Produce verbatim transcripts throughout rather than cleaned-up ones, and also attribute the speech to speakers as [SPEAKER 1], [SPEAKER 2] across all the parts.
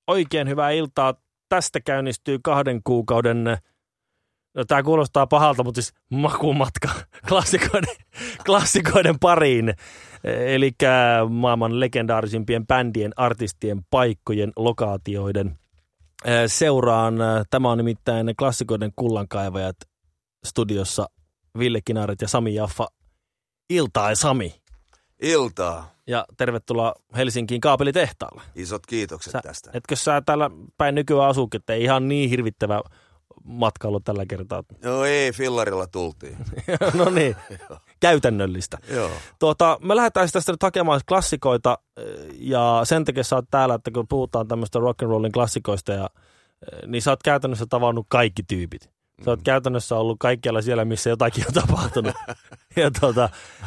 [SPEAKER 1] oikein hyvää iltaa. Tästä käynnistyy kahden kuukauden, no tämä kuulostaa pahalta, mutta siis makumatka klassikoiden, klassikoiden pariin. Eli maailman legendaarisimpien bändien, artistien, paikkojen, lokaatioiden seuraan. Tämä on nimittäin klassikoiden kullankaivajat studiossa Ville Kinaret ja Sami Jaffa. Iltaa ja Sami.
[SPEAKER 2] Iltaa.
[SPEAKER 1] Ja tervetuloa Helsinkiin kaapelitehtaalle.
[SPEAKER 2] Isot kiitokset
[SPEAKER 1] sä,
[SPEAKER 2] tästä.
[SPEAKER 1] Etkö sä täällä päin nykyään asuukin, että ei ihan niin hirvittävä matka ollut tällä kertaa?
[SPEAKER 2] No ei, fillarilla tultiin.
[SPEAKER 1] No niin, käytännöllistä.
[SPEAKER 2] Joo.
[SPEAKER 1] Tuota, me lähdetään tästä nyt hakemaan klassikoita ja sen takia sä oot täällä, että kun puhutaan tämmöistä rock'n'rollin klassikoista, ja, niin sä oot käytännössä tavannut kaikki tyypit. Sä oot mm. käytännössä ollut kaikkialla siellä, missä jotakin on tapahtunut. ja tuota,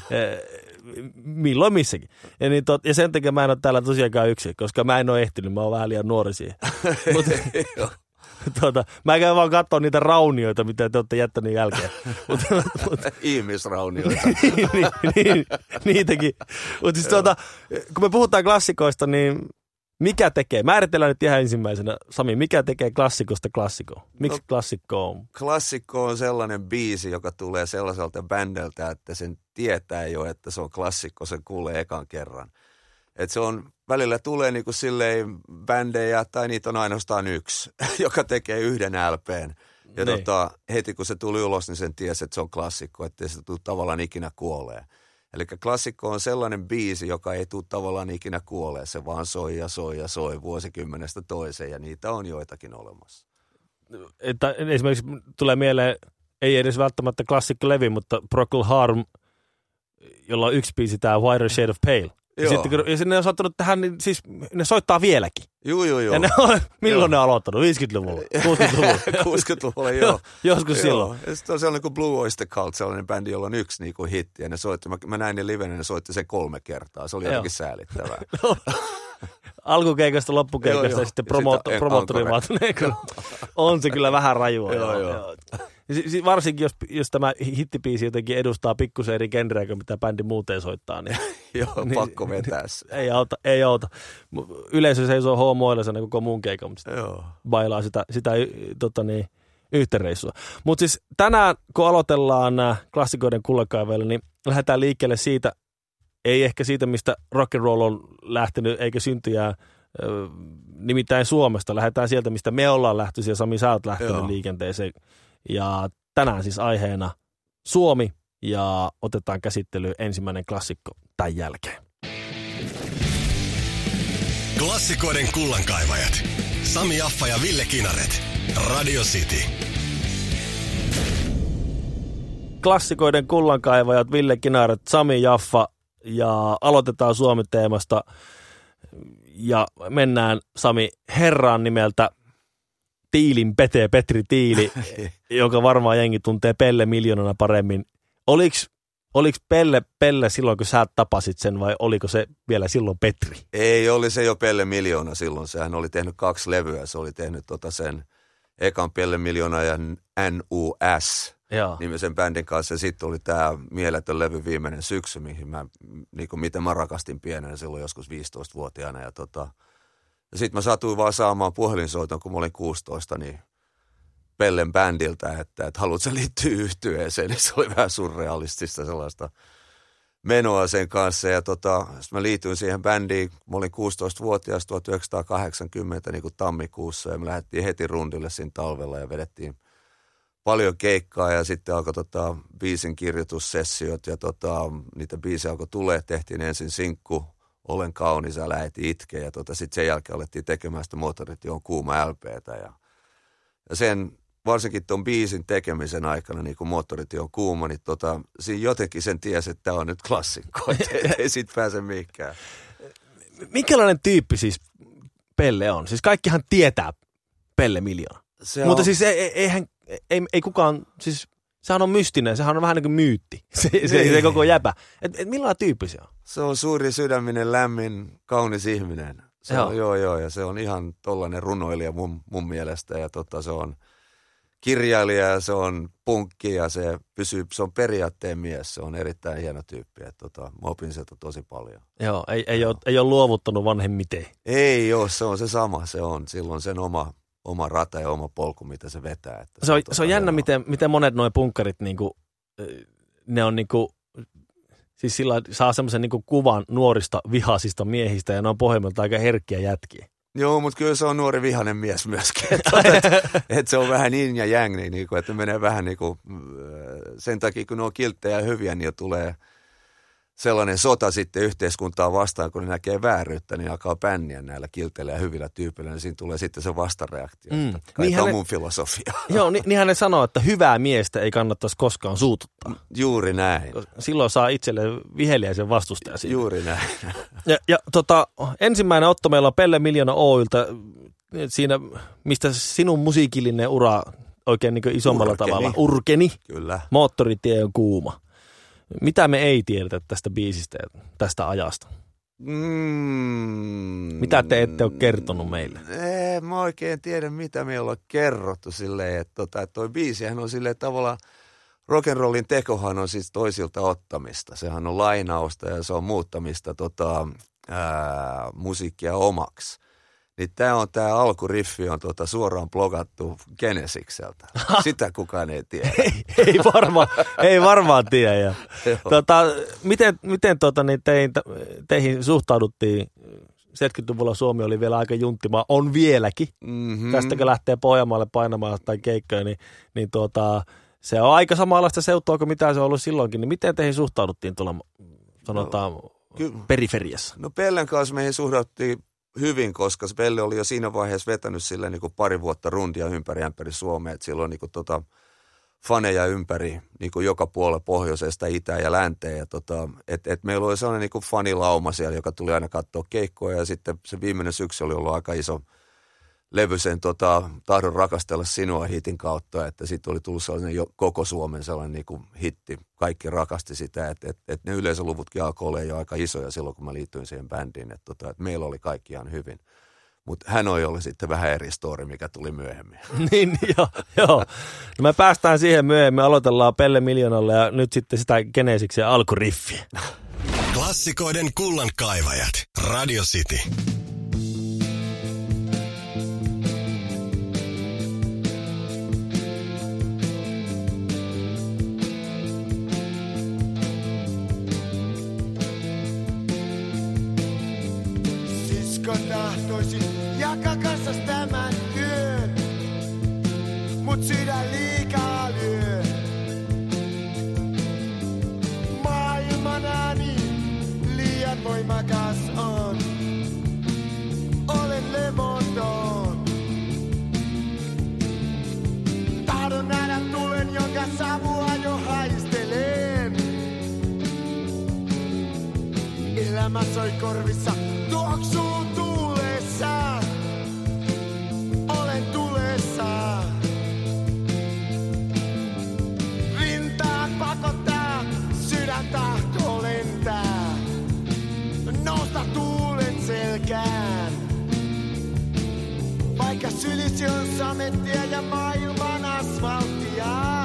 [SPEAKER 1] milloin missäkin. Ja, niin tot, ja sen takia mä en ole täällä tosiaankaan yksin, koska mä en ole ehtinyt, mä oon vähän liian nuori siihen. Mut, tuota, mä käyn vaan katsoa niitä raunioita, mitä te olette jättänyt jälkeen. Mut, mut,
[SPEAKER 2] Ihmisraunioita.
[SPEAKER 1] niin, niin, niitäkin. Mutta siis tuota, kun me puhutaan klassikoista, niin mikä tekee? Määritellään nyt ihan ensimmäisenä, Sami, mikä tekee klassikosta klassikkoa? Miksi no, klassikko on?
[SPEAKER 2] Klassikko on sellainen biisi, joka tulee sellaiselta bändeltä, että sen tietää jo, että se on klassikko, sen kuulee ekan kerran. Et se on, välillä tulee niinku silleen bändejä, tai niitä on ainoastaan yksi, joka tekee yhden L P:n. Ja tota, heti kun se tuli ulos, niin sen tiesi, että se on klassikko, ettei se tule tavallaan ikinä kuolee. Eli klassikko on sellainen biisi, joka ei tule tavallaan ikinä kuolee. Se vaan soi ja soi ja soi vuosikymmenestä toiseen, ja niitä on joitakin olemassa.
[SPEAKER 1] Että esimerkiksi tulee mieleen, ei edes välttämättä klassikkolevy, mutta Procol Harum, jolla on yksi biisi, tämä Whiter Shade of Pale. Ja sitten kun ja ne on saattanut tähän, niin siis ne soittaa vieläkin.
[SPEAKER 2] Joo, joo, joo.
[SPEAKER 1] Ja ne on, milloin joo. ne on aloittanut? viisikymmentäluvulla? kuusikymmentäluvulla?
[SPEAKER 2] kuusikymmentäluvulla, joo.
[SPEAKER 1] Joskus
[SPEAKER 2] joo.
[SPEAKER 1] silloin.
[SPEAKER 2] Ja sitten on sellainen kuin Blue Oyster Cult, sellainen bändi, jolla on yksi niin kuin hitti. Ja ne soitti, mä, mä näin ne livenä, ja ne soitti sen kolme kertaa. Se oli jotenkin säälittävää.
[SPEAKER 1] Alkukeikasta, loppukeikasta joo, ja sitten promoottori promoottori on se kyllä vähän rajua.
[SPEAKER 2] joo, joo.
[SPEAKER 1] Varsinkin, jos, jos tämä hittibiisi jotenkin edustaa pikkusen eri genreä kuin mitä bändi muuten soittaa. Niin,
[SPEAKER 2] joo, niin, pakko vetää se.
[SPEAKER 1] Ei auta, ei auta. Yleisö seisoo hoomoillisena koko muun keikan, mutta bailaa sitä, sitä tota niin, yhtä reissua. Mutta siis tänään, kun aloitellaan nämä klassikoiden kullankaivajille, niin lähdetään liikkeelle siitä, ei ehkä siitä, mistä rock'n'roll on lähtenyt, eikä syntyjää nimittäin Suomesta. Lähdetään sieltä, mistä me ollaan lähtöisiä, ja Sami, sä oot lähtenyt joo. liikenteeseen. Ja tänään siis aiheena Suomi, ja otetaan käsittelyyn ensimmäinen klassikko tämän jälkeen.
[SPEAKER 3] Klassikoiden kullankaivajat. Sami Jaffa ja Ville Kinaret. Radio City.
[SPEAKER 1] Klassikoiden kullankaivajat, Ville Kinaret, Sami Jaffa, ja aloitetaan Suomi-teemasta. Ja mennään, Sami, herran nimeltä Tiilin Pete, Petri Tiili, joka varmaan jengi tuntee Pelle miljoonana paremmin. Oliks, oliks Pelle Pelle silloin, kun sä tapasit sen, vai oliko se vielä silloin Petri?
[SPEAKER 2] Ei, oli se jo Pelle miljoona silloin. Sehän oli tehnyt kaksi levyä. Se oli tehnyt tota sen ekan Pelle miljoona ja N U S nimisen bändin kanssa. Ja sitten oli tämä mieletön levy Viimeinen syksy, mihin mä, niin kuin miten mä rakastin pienenä silloin joskus viisitoistavuotiaana. Ja tota... Ja sitten mä satuin vaan saamaan puhelinsoiton, kun mä olin kuusitoista, niin Pellen bändiltä, että, että haluatko sä liittyä yhtyeeseen. Niin se oli vähän surrealistista sellaista menoa sen kanssa. Ja tota, sitten mä liityin siihen bändiin, mä olin kuusitoistavuotias tuhatyhdeksänsataakahdeksankymmentä niin kuin tammikuussa. Ja me lähdettiin heti rundille siinä talvella ja vedettiin paljon keikkaa. Ja sitten alkoi tota, biisin kirjoitussessiot ja tota, niitä biisejä alkoi tulee. Tehtiin ensin sinkku. Olen kaunis ja lähti itkeä ja tota, sitten sen jälkeen alettiin tekemään sitä Moottorit on kuuma L P:tä ja, ja sen varsinkin tuon biisin tekemisen aikana, niin kun Moottorit on kuuma, niin tota, siinä jotenkin sen tiesi, että tämä on nyt klassikko, ei, ei siitä pääse mihinkään.
[SPEAKER 1] Minkälainen tyyppi siis Pelle on? Siis kaikkihan tietää Pelle miljoona, se mutta on... siis ei, eihän, ei, ei kukaan, siis sehän on mystinen, sehän on vähän niin kuin myytti, se, se, se koko jäpä. Et, et millainen tyyppi se on?
[SPEAKER 2] Se on suuri sydäminen, lämmin, kaunis ihminen. Se joo. On, joo, joo, ja se on ihan tollainen runoilija mun, mun mielestä, ja tota, se on kirjailija ja se on punkki ja se pysyy, se on periaatteen mies. Se on erittäin hieno tyyppi. Että tota, mä opin sieltä tosi paljon.
[SPEAKER 1] Joo, ei, ei, ole, ei ole luovuttanut vanhemmiten.
[SPEAKER 2] Ei ole, se on se sama. Se on silloin sen oma, oma rata ja oma polku, mitä se vetää. Että
[SPEAKER 1] se, on,
[SPEAKER 2] se
[SPEAKER 1] se on jännä, miten, miten monet nuo punkkarit, niinku, ne on niinku, siis sillä saa semmoisen niinku kuvan nuorista vihaisista miehistä ja ne on pohjimmiltaan aika herkkiä jätkiä.
[SPEAKER 2] Joo, mutta kyllä se on nuori vihainen mies myöskin. Että et, et se on vähän yin ja yang, niin, niin kuin, että menee vähän niin kuin, sen takia, kun ne on kilttejä ja hyviä, niin jo tulee sellainen sota sitten yhteiskuntaa vastaan, kun ne näkee vääryyttä, niin alkaa bänniä näillä kilteillä ja hyvillä tyypeillä, niin siinä tulee sitten se vastareaktio. Mm. Kai niin tämä on mun filosofia.
[SPEAKER 1] Joo, niin, niinhän ne sanoo, että hyvää miestä ei kannattaisi koskaan suututtaa.
[SPEAKER 2] Juuri näin.
[SPEAKER 1] Silloin saa itselle viheliäisen vastustaja siitä.
[SPEAKER 2] Juuri näin.
[SPEAKER 1] Ja, ja tota, ensimmäinen otto meillä on Pelle Miljoona Oyltä, siinä mistä sinun musiikillinen ura oikein niin kuin isommalla Urkeni. tavalla urkeni. Kyllä. Moottoritie on kuuma. Mitä me ei tiedetä tästä biisistä ja tästä ajasta?
[SPEAKER 2] Mm,
[SPEAKER 1] mitä te ette ole kertonut meille?
[SPEAKER 2] Ei, mä oikein tiedä, mitä me ollaan kerrottu silleen, että tota, toi biisihän on silleen tavallaan, rock'n'rollin tekohan on siis toisilta ottamista. Sehän on lainausta ja se on muuttamista tota, ää, musiikkia omaksi. Niin tää on tää alkuriffi on tota suoraan blogattu Genesikseltä. Sitä kukaan ei tiedä.
[SPEAKER 1] ei, ei, varmaan, ei varmaan tiedä. tota, miten miten tota, niin teihin, teihin suhtauduttiin? seitsemänkymmentäluvulla Suomi oli vielä aika junttimaa. On vieläkin. Mm-hmm. Tästäkö lähtee Pohjanmaalle painamaan tai keikkoja, niin, niin tuota, se on aika samanlaista seutua kuin mitä se on ollut silloinkin. Niin miten teihin suhtauduttiin tuolla, sanotaan, no, periferiassa?
[SPEAKER 2] No Pellen kanssa meihin suhtauduttiin hyvin, koska Pelle oli jo siinä vaiheessa vetänyt sille niin kuin pari vuotta rundia ympäri ämpäri Suomea, että silloin niin kuin tota, faneja ympäri niin kuin joka puolella pohjoisesta, itään ja länteen. Ja tota, et, et meillä oli sellainen niin kuin fanilauma siellä, joka tuli aina katsoa keikkoja ja sitten se viimeinen syksy oli ollut aika iso levy sen tota, Tahdon rakastella sinua hitin kautta, että sitten oli tullut sellainen jo, koko Suomen sellainen niin kuin hitti. Kaikki rakasti sitä, että et, et ne yleisöluvutkin alkoi olla jo aika isoja silloin, kun mä liityin siihen bändiin. Että tota, et meillä oli kaikki ihan hyvin. Mutta hän oli ollut sitten vähän eri story, mikä tuli myöhemmin.
[SPEAKER 1] niin, joo. joo. No me päästään siihen myöhemmin. Aloitellaan Pelle Miljoonalle ja nyt sitten sitä Genesiksen ja alkuriffiä.
[SPEAKER 3] Klassikoiden kullankaivajat. Radio City.
[SPEAKER 4] Tahtoisin jakaa kanssas tämän yön, mut sydän liikaa lyö. Maailman ääni liian voimakas on, olen levoton. Tahdon nähdä tulen, jonka savua jo haistelen. Elämä soi korvissa, tuoksuu tuulessa. Olen tulessa. Rintaan pakottaa, sydän tahtoo lentää. Nousta tuulen selkään. Vaikka sylisi on samettia ja maailman asfalttia.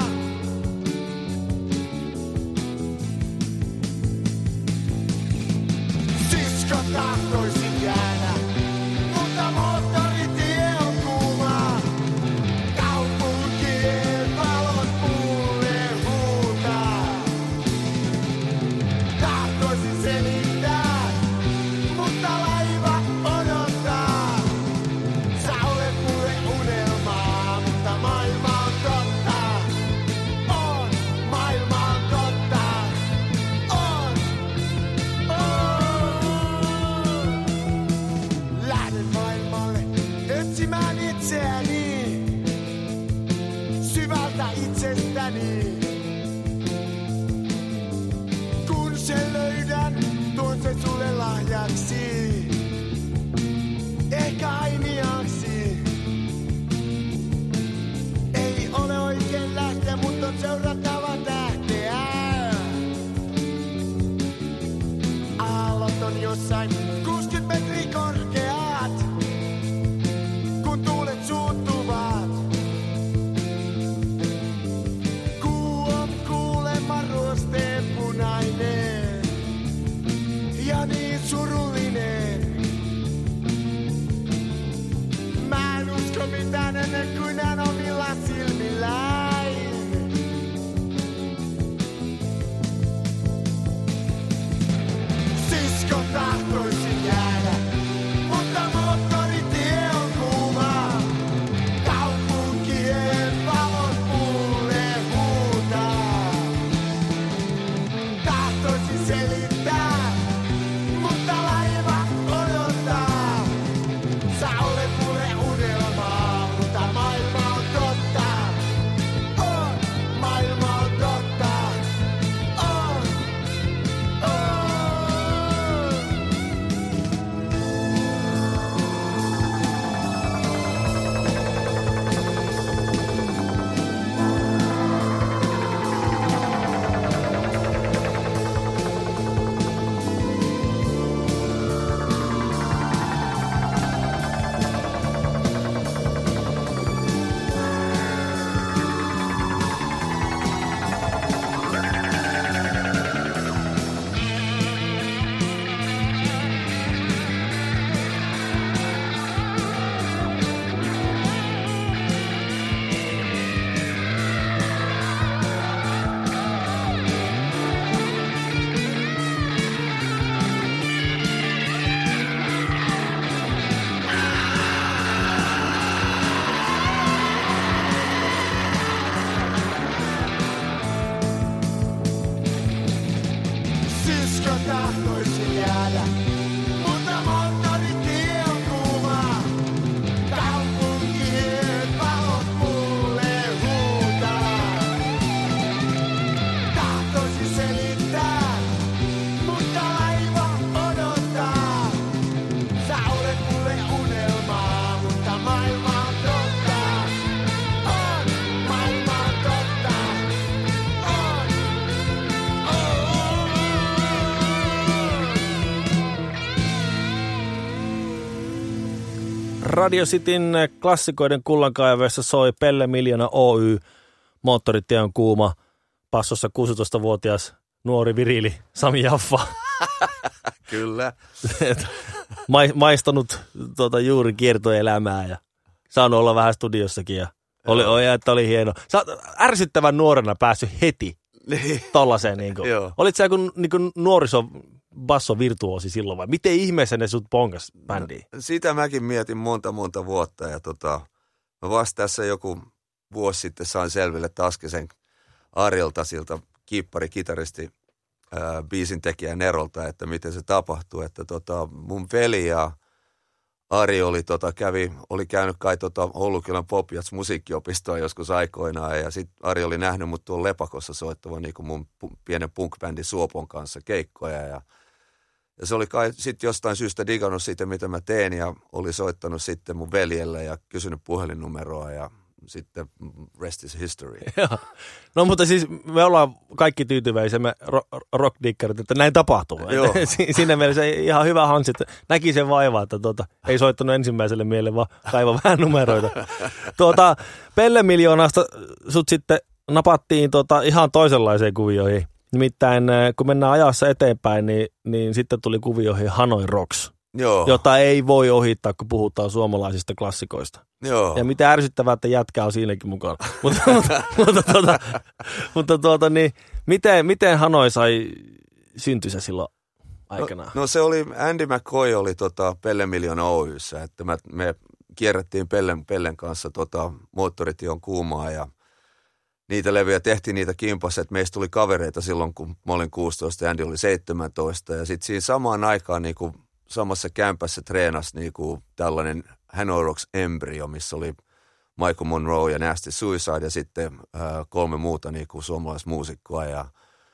[SPEAKER 4] Sisko tahtoisin jäädä, mutta moottoritie on kuuma. Kaupunkien valot mulle huutaa. Tahtoisin selittää, mutta laiva odottaa. Sä olet mulle unelmaa, mutta maailma on totta. On, maailma on totta. On, on.
[SPEAKER 1] Radio Cityn klassikoiden kullankaiveessa soi Pelle Miljoona Oy. Moottoritie on kuuma. Passossa kuusitoistavuotias nuori virili Sami Jaffa.
[SPEAKER 2] Kyllä.
[SPEAKER 1] Maistanut tuota, juuri kiertoelämää ja saanut olla vähän studiossakin. Ja oli, oli, että oli hieno. Sä oot ärsyttävän nuorena päässyt heti tollaiseen. Niin olit sä joku niin nuoriso bassovirtuosi silloin vai miten ihmeessä ne sut pongas bändiin?
[SPEAKER 2] No, sitä mäkin mietin monta monta vuotta ja tota, mä vasta tässä joku vuosi sitten sain selville Taskisen Arilta siltä kiippari-kitaristi ää, biisintekijä Nerolta, että miten se tapahtui. Että tota, mun veli ja Ari oli, tota, kävi, oli käynyt kai tota, Oulukylän Pop-Jats musiikkiopistoa joskus aikoinaan ja sitten Ari oli nähnyt mut tuolla Lepakossa soittavan niin kuin mun pu- pienen punk-bändin Suopon kanssa keikkoja ja Ja se oli kai sitten jostain syystä digannut siitä, mitä mä teen ja oli soittanut sitten mun veljelle ja kysynyt puhelinnumeroa ja sitten rest is history.
[SPEAKER 1] No mutta siis me ollaan kaikki tyytyväisiä, me rockdickerit, että näin tapahtuu. Siinä mielessä ihan hyvä Hansi, että näki sen vaivaa, että tuota, ei soittanut ensimmäiselle mielelle, vaan kaiva vähän numeroita. Tuota, Pelle Miljoonasta sut sitten napattiin tuota, ihan toisenlaiseen kuvioihin. Nimittäin kun mennään ajassa eteenpäin, niin, niin sitten tuli kuvioihin Hanoi Rocks,
[SPEAKER 2] Joo.
[SPEAKER 1] jota ei voi ohittaa, kun puhutaan suomalaisista klassikoista.
[SPEAKER 2] Joo.
[SPEAKER 1] Ja mitä ärsyttävää, että jätkä on siinäkin mukana. mutta mutta, mutta, tuota, mutta tuota, niin, miten, miten Hanoi sai syntynsä silloin aikanaan?
[SPEAKER 2] No, no se oli, Andy McCoy oli tota Pelle Miljoona Oyssä, että me, me kierrettiin Pellen, Pellen kanssa tota Moottorition kuumaa ja niitä levyjä tehtiin niitä kimpassa, että meistä tuli kavereita silloin, kun mä olin kuusitoista ja Andy oli seitsemäntoista. Ja sitten siinä samaan aikaan niin kuin samassa kämpässä treenasi niin kuin tällainen Hanoi Rocks embryo, missä oli Michael Monroe ja Nasty Suicide ja sitten ää, kolme muuta niin kuin suomalaismuusikkoa. Ja,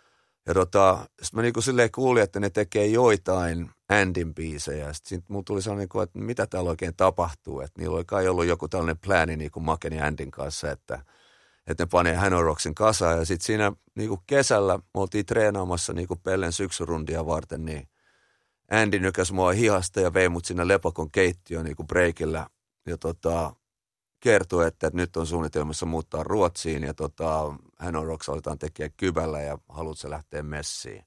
[SPEAKER 2] ja tota, sitten mä niin kuin silleen kuulin, että ne tekee joitain Andyn biisejä. Sitten mulla tuli sellainen, että mitä täällä oikein tapahtuu. Että niillä oli kai ollut joku tällainen plääni niin kuin Maken ja Andyn kanssa, että että ne panee Hanoi Rocksin kasaan. Ja sitten siinä niinku kesällä me oltiin treenaamassa niinku Pellen syksyrundia varten, niin Andy nykäsi mua hihasta ja vei mut sinne Lepakon keittiöön niinku breikillä. Ja tota, kertoi, että, että nyt on suunnitelmassa muuttaa Ruotsiin ja tota, Hanoi Rocks aletaan tekemään Kybällä ja haluat se lähteä messiin.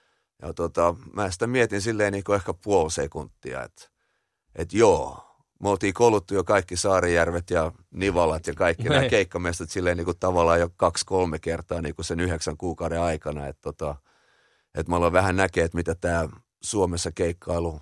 [SPEAKER 2] Ja tota, mä sitä mietin silleen niinku ehkä puoli sekuntia, että, että joo. Me oltiin kouluttu jo kaikki Saarijärvet ja Nivalat ja kaikki nämä keikkamestat silleen niin kuin tavallaan jo kaksi-kolme kertaa niin kuin sen yhdeksän kuukauden aikana. Että tota, et mä aloin vähän näkee, että mitä tämä Suomessa keikkailu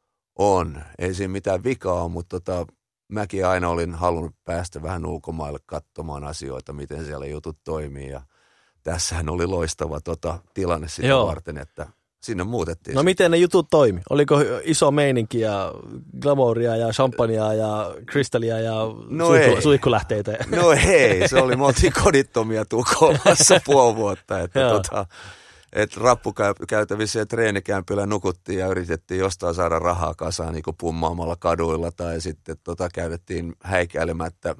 [SPEAKER 2] on. Ei siinä mitään vikaa ole, mutta tota, mäkin aina olin halunnut päästä vähän ulkomaille katsomaan asioita, miten siellä jutut toimii. Ja tässähän oli loistava tota, tilanne sitä Joo. varten, että sinne muutettiin.
[SPEAKER 1] No miten ne jutut toimi? Oliko iso meininki ja glamouria ja champagnea ja kristallia ja no suihku, suihkulähteitä?
[SPEAKER 2] No hei, se oli, me oltiin kodittomia Tukholmassa puoli vuotta. Että tota, et rappukäytävissä ja treenikämpillä nukuttiin ja yritettiin jostain saada rahaa kasaan niin kuin pummaamalla kaduilla tai sitten tota, käytettiin häikäilemättä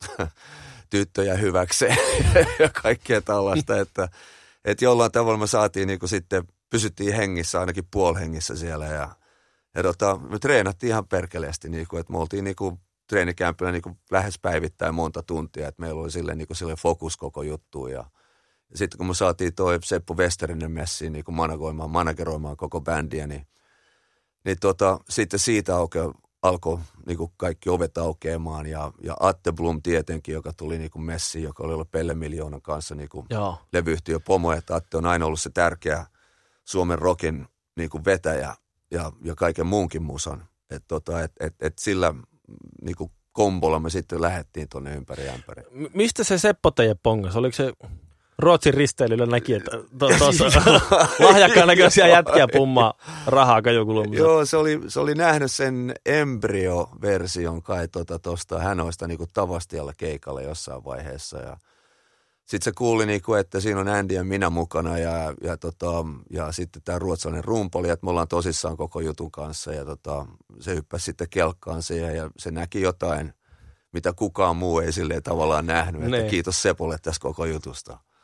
[SPEAKER 2] tyttöjä hyväkseen ja kaikkea tällaista, että et jollain tavalla me saatiin niin kuin sitten pysyttiin hengissä, ainakin puolhengissä siellä ja, ja tota, me treenattiin ihan perkeleesti, niin kuin, että me oltiin niin kuin treenikämpillä niin kuin lähes päivittäin monta tuntia, että meillä oli silleen, niin kuin silleen fokus koko juttuun ja, ja sitten kun me saatiin toi Seppo Westerinen messiin niin kuin managoimaan, manageroimaan koko bändiä, niin, niin tota, sitten siitä auke, alkoi niin kuin kaikki ovet aukeamaan ja, ja Atte Blom tietenkin, joka tuli niin kuin messiin, joka oli ollut Pelle Miljoonan kanssa niin kuin levyyhtiö pomo, että Atte on aina ollut se tärkeä Suomen rockin niin kuin vetäjä ja, ja kaiken muunkin musan. Että tota, et, et, et sillä niin kuin kombolla me sitten lähdettiin tuonne ympäri ämpäri.
[SPEAKER 1] M- mistä se Seppo teidän pongas? Oliko se Ruotsin risteilyllä näki, että tuossa lahjakkaan näköisiä jätkiä pummaa rahaa kajokulumissa?
[SPEAKER 2] Joo, se oli, se oli nähnyt sen embryo-version kai tuosta tota, Hanoista niin kuin Tavastialla keikalla jossain vaiheessa ja sitten se kuuli, niinku, että siinä on Andy ja minä mukana ja, ja, tota, ja sitten tämä ruotsalainen rumpali, että me ollaan tosissaan koko jutun kanssa. Ja tota, se hyppäsi sitten kelkkaan siihen ja se näki jotain, mitä kukaan muu ei silleen tavallaan nähnyt. Että kiitos Sepolle tästä koko jutusta.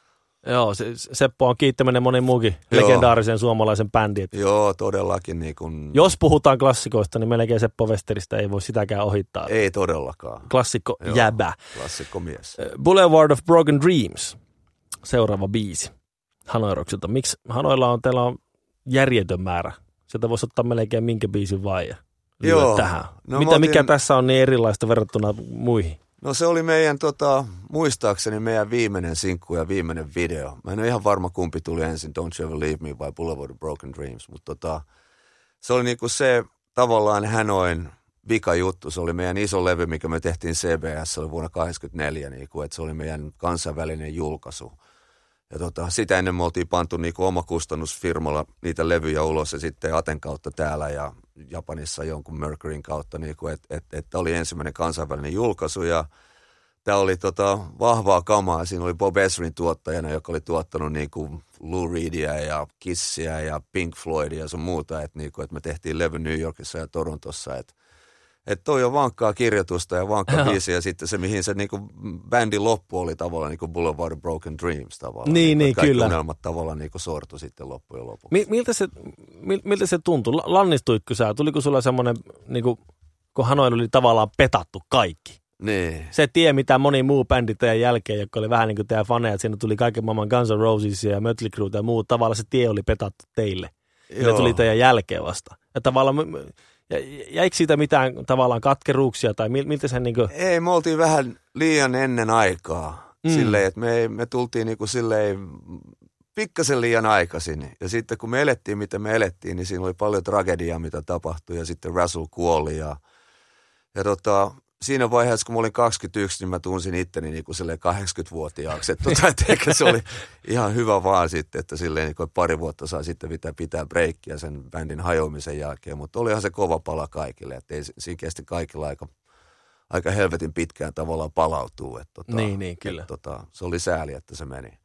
[SPEAKER 1] Joo, se, Seppo on kiittäminen moni muukin Joo. legendaarisen suomalaisen bändin.
[SPEAKER 2] Joo, todellakin. Niin kun...
[SPEAKER 1] Jos puhutaan klassikoista, niin melkein Seppo Westeristä ei voi sitäkään ohittaa.
[SPEAKER 2] Ei todellakaan.
[SPEAKER 1] Klassikko Joo, jäbä.
[SPEAKER 2] Klassikko mies.
[SPEAKER 1] Boulevard of Broken Dreams. Seuraava biisi. Hanoi Rocksilta. Miksi Hanoilla on, teillä on järjetön määrä? Sieltä voisi ottaa melkein minkä biisin vai ja lyödä tähän. No, Mitä, otin... Mikä tässä on niin erilaista verrattuna muihin?
[SPEAKER 2] No se oli meidän, tota, muistaakseni meidän viimeinen sinkku ja viimeinen video. Mä en ole ihan varma, kumpi tuli ensin, Don't You Ever Leave Me vai Boulevard of Broken Dreams. Mutta tota, se oli niinku se tavallaan Hanoin vika juttu. Se oli meidän iso levy, mikä me tehtiin C B S, se oli vuonna kahdeksankymmentäneljä, niinku, että se oli meidän kansainvälinen julkaisu. Ja tota, sitä ennen me oltiin pantu niinku omakustannusfirmalla niitä levyjä ulos ja sitten Aten kautta täällä ja Japanissa jonkun Mercuryn kautta, niinku, että et, et oli ensimmäinen kansainvälinen julkaisu ja tämä oli tota, vahvaa kamaa. Siinä oli Bob Ezrin tuottajana, joka oli tuottanut niinku Lou Reedia ja Kissia ja Pink Floydia ja sun muuta, että niinku, et me tehtiin levy New Yorkissa ja Torontossa, että Että toi on vankkaa kirjoitusta ja vankkaa biisi ja sitten se, mihin se niinku bändin loppu oli tavallaan niinku Boulevard of Broken Dreams tavallaan.
[SPEAKER 1] Niin, niin,
[SPEAKER 2] kaikki
[SPEAKER 1] kyllä.
[SPEAKER 2] unelmat tavallaan niinku sortu sitten loppujen lopuksi.
[SPEAKER 1] Mi- miltä, se, mil, miltä se tuntui? Lannistuitko sä? Tuliko sulla semmoinen, niinku, kun Hanoilla oli tavallaan petattu kaikki?
[SPEAKER 2] Niin.
[SPEAKER 1] Se tie, mitä moni muu bändi teidän jälkeen, joka oli vähän niin kuin teidän faneja, että siinä tuli kaiken maailman Guns N' Roses ja Mötley Crue ja muu. Tavallaan se tie oli petattu teille. Ja tuli teidän jälkeen vasta. Ja tavallaan... Ja jäikö siitä mitään tavallaan katkeruuksia tai miltä sen niin kuin...
[SPEAKER 2] Ei, me oltiin vähän liian ennen aikaa. Mm. Silleen, että me, me tultiin niin kuin silleen pikkasen liian aikaisin. Ja sitten kun me elettiin, mitä me elettiin, niin siinä oli paljon tragediaa, mitä tapahtui. Ja sitten Russell kuoli. Ja, ja tota, siinä vaiheessa, kun mä olin kaksikymmentäyksi, niin mä tunsin itteni niin kuin silleen kahdeksankymmentävuotiaaksi. Että tota, et ehkä se oli ihan hyvä vaan sitten, että silleen niin kuin pari vuotta saa sitten pitää, pitää breikkiä sen bändin hajoamisen jälkeen. Mutta olihan se kova pala kaikille, että ei, siinä kesti kaikilla aika, aika helvetin pitkään tavallaan palautuu. Että tota,
[SPEAKER 1] niin, niin, kyllä.
[SPEAKER 2] Että, tota, se oli sääli, että se meni.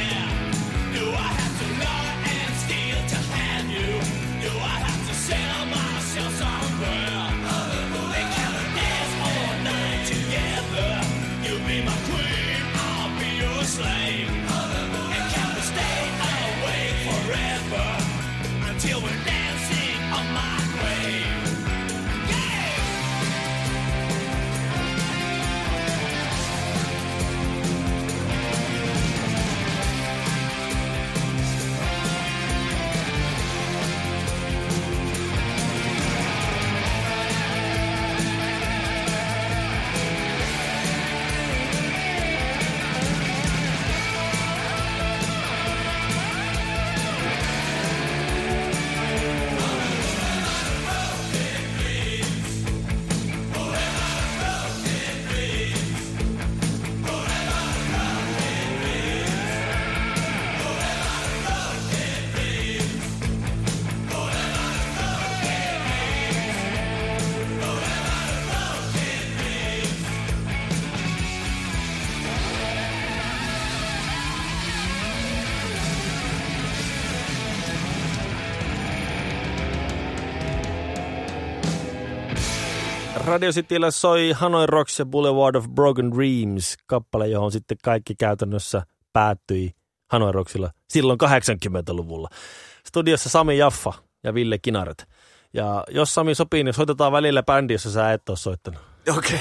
[SPEAKER 5] Sell my
[SPEAKER 1] Radio Cityllä soi Hanoi Rocks ja Boulevard of Broken Dreams, kappale, johon sitten kaikki käytännössä päättyi Hanoi Rocksilla silloin kahdeksankymmentäluvulla. Studiossa Sami Jaffa ja Ville Kinaret. Ja jos Sami sopii, niin soitetaan välillä bändi, jossa sä et ole soittanut.
[SPEAKER 2] Okei.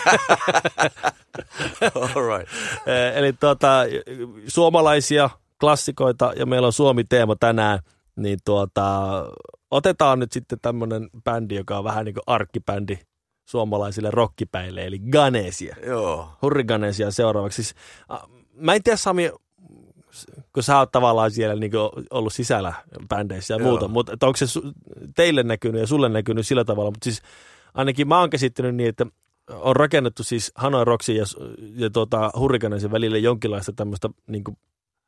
[SPEAKER 2] Okay. All right.
[SPEAKER 1] Eli tuota, suomalaisia klassikoita ja meillä on Suomi-teema tänään, niin tuota, otetaan nyt sitten tämmöinen bändi, joka on vähän niin kuin arkkibändi suomalaisille rockipäille, eli Ganesia.
[SPEAKER 2] Joo.
[SPEAKER 1] Hurriganesia seuraavaksi. Siis, äh, mä en tiedä, Sami, kun sä oot tavallaan siellä niin kuin ollut sisällä bändeissä ja Joo. muuta, mutta onko se su- teille näkynyt ja sulle näkynyt sillä tavalla, mutta siis ainakin mä oon käsittänyt niin, että on rakennettu siis Hanoi Rocksin ja, ja tuota, Hurriganesin välille jonkinlaista tämmöistä niin kuin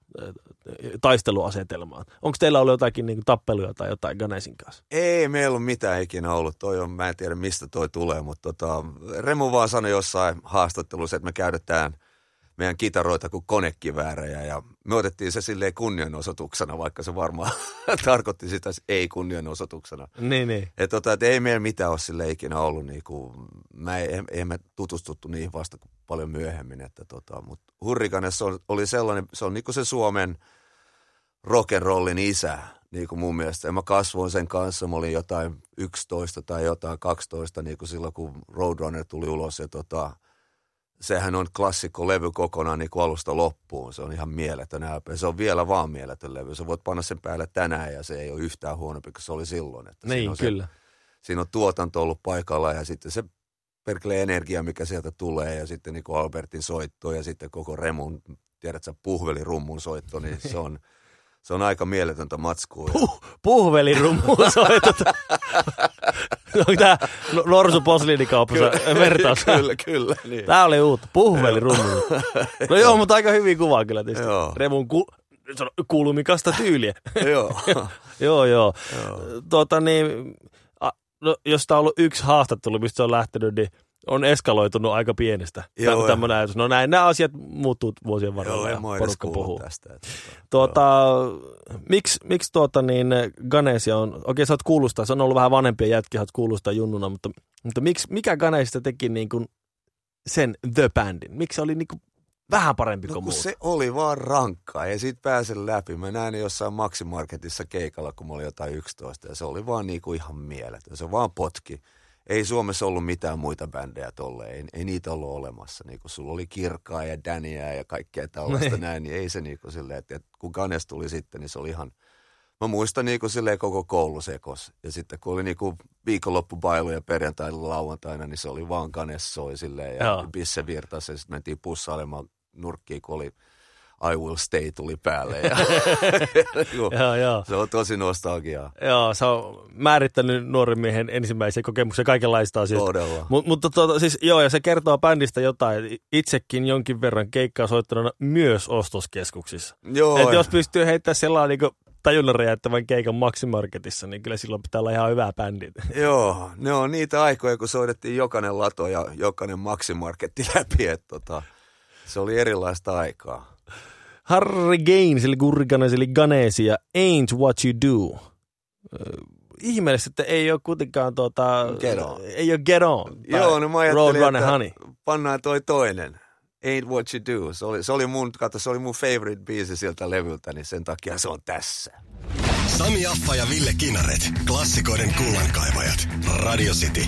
[SPEAKER 1] taisteluasetelmaa. Onko teillä ollut jotakin niin kuin tappeluja tai jotain Ganesin kanssa?
[SPEAKER 2] Ei meillä ole mitään ikinä ollut. Toi on, mä en tiedä mistä toi tulee, mutta tota, Remu vaan sanoi jossain haastattelussa, että me käytetään meidän kitaroita kuin konekiväärejä ja me otettiin se silleen kunnianosoituksena, vaikka se varmaan tarkoitti sitä ei kunnianosoituksena.
[SPEAKER 1] Niin, niin.
[SPEAKER 2] Että tota, et ei meillä mitään ole silleen ikinä ollut. Niinku, mä ei, ei me tutustuttu niihin vasta paljon myöhemmin. Että tota, mutta Hurriganes oli sellainen, se on niinku se Suomen rock'n'rollin isä, niinku mun mielestä. Ja mä kasvoin sen kanssa, mä olin jotain yksitoista tai jotain kaksitoista niinku silloin, kun Roadrunner tuli ulos ja tota, sehän on klassikko levy kokonaan niin kuin alusta loppuun. Se on ihan mieletön L P. Se on vielä vaan mieletön levy. Sä voit panna sen päälle tänään ja se ei ole yhtään huonompi kuin se oli silloin. Että
[SPEAKER 1] niin,
[SPEAKER 2] siinä
[SPEAKER 1] kyllä.
[SPEAKER 2] Se, siinä on tuotanto ollut paikalla ja sitten se perkelee energia, mikä sieltä tulee ja sitten niin kuin Albertin soitto ja sitten koko Remun, tiedätkö, puhvelirummun soitto, niin se on, se on aika mieletöntä matskua.
[SPEAKER 1] Puh, puhvelirummun soitto. Onko tämä Norsu posliinikaupassa vertaus?
[SPEAKER 2] Kyllä, kyllä. Niin.
[SPEAKER 1] Tämä oli uutta. Puhvelirummu. No joo, mutta aika hyvin kuvaa kyllä tietysti.
[SPEAKER 2] Joo.
[SPEAKER 1] Remun ku, kulmikasta tyyliä.
[SPEAKER 2] Joo.
[SPEAKER 1] joo, joo. Tuota niin, a, no, jos tämä on ollut yksi haastattelu, mistä se on lähtenyt, niin on eskaloitunut aika pienestä. Joo, tämmöinen ajatus. No näin, nämä asiat muuttuu vuosien varrella ja porukka puhuu. Tästä, että, tuota, miksi, miksi tuota niin Ganesia on, okei sä oot kuulustaa, se on ollut vähän vanhempia jätkiä, sä oot kuulustaa junnuna, mutta, mutta miksi, mikä Ganesista teki niin kuin sen The Bandin? Miksi se oli niin kuin vähän parempi
[SPEAKER 2] no,
[SPEAKER 1] kuin muuta?
[SPEAKER 2] Se oli vaan rankkaa ja siitä pääsen läpi. Mä näin jossain Maximarketissa keikalla, kun mä olin jotain yksitoista ja se oli vaan niin kuin ihan mieletön. Se vaan potki. Ei Suomessa ollut mitään muita bändejä tolleen, ei, ei niitä ollut olemassa. Niin kun sulla oli Kirkkaa ja Daniä ja kaikkea tällaista näin, niin ei se niin kuin silleen, että, että kun Ganes tuli sitten, niin se oli ihan, mä muistan niin kuin silleen koko koulu sekos. Ja sitten kun oli niin kuin viikonloppubailu ja perjantaina lauantaina, niin se oli vaan Ganes soi silleen ja Joo. Bisse virtasi ja sitten mentiin pussailemaan nurkkiin, kun oli I Will Stay tuli päälle. Ja,
[SPEAKER 1] joo, joo.
[SPEAKER 2] Se on tosi nostalgiaa.
[SPEAKER 1] Joo, se on määrittänyt nuoren miehen ensimmäisiä kokemuksia kaikenlaista asioista.
[SPEAKER 2] Todella.
[SPEAKER 1] Mut, mutta tuota, siis, joo, ja se kertoo bändistä jotain. Itsekin jonkin verran keikkaa soittanut myös ostoskeskuksissa.
[SPEAKER 2] Joo.
[SPEAKER 1] Et jos pystyy heittämään sellainen niin tajunnan räjäyttävän keikan Maximarketissa, niin kyllä silloin pitää olla ihan hyvä bändi. Joo,
[SPEAKER 2] ne on niitä aikoja, kun soitettiin jokainen lato ja jokainen Maximarketti läpi. Että tota, se oli erilaista aikaa.
[SPEAKER 1] Harry Gaines, eli Hurriganes, eli Ganesia, Ain't What You Do. Ihmeellisesti, että ei ole kuitenkaan tuota...
[SPEAKER 2] Get On.
[SPEAKER 1] Ei ole Get On.
[SPEAKER 2] Joo, no mä ajattelin,
[SPEAKER 1] Roadrunner
[SPEAKER 2] että
[SPEAKER 1] Honey.
[SPEAKER 2] Pannaan toi toinen. Ain't What You Do. Se oli, se oli mun, katso, se oli mun favorite biisi siltä levyltä, niin sen takia se on tässä.
[SPEAKER 3] Sami Affa ja Ville Kinaret, klassikoiden kullankaivajat. Radio City.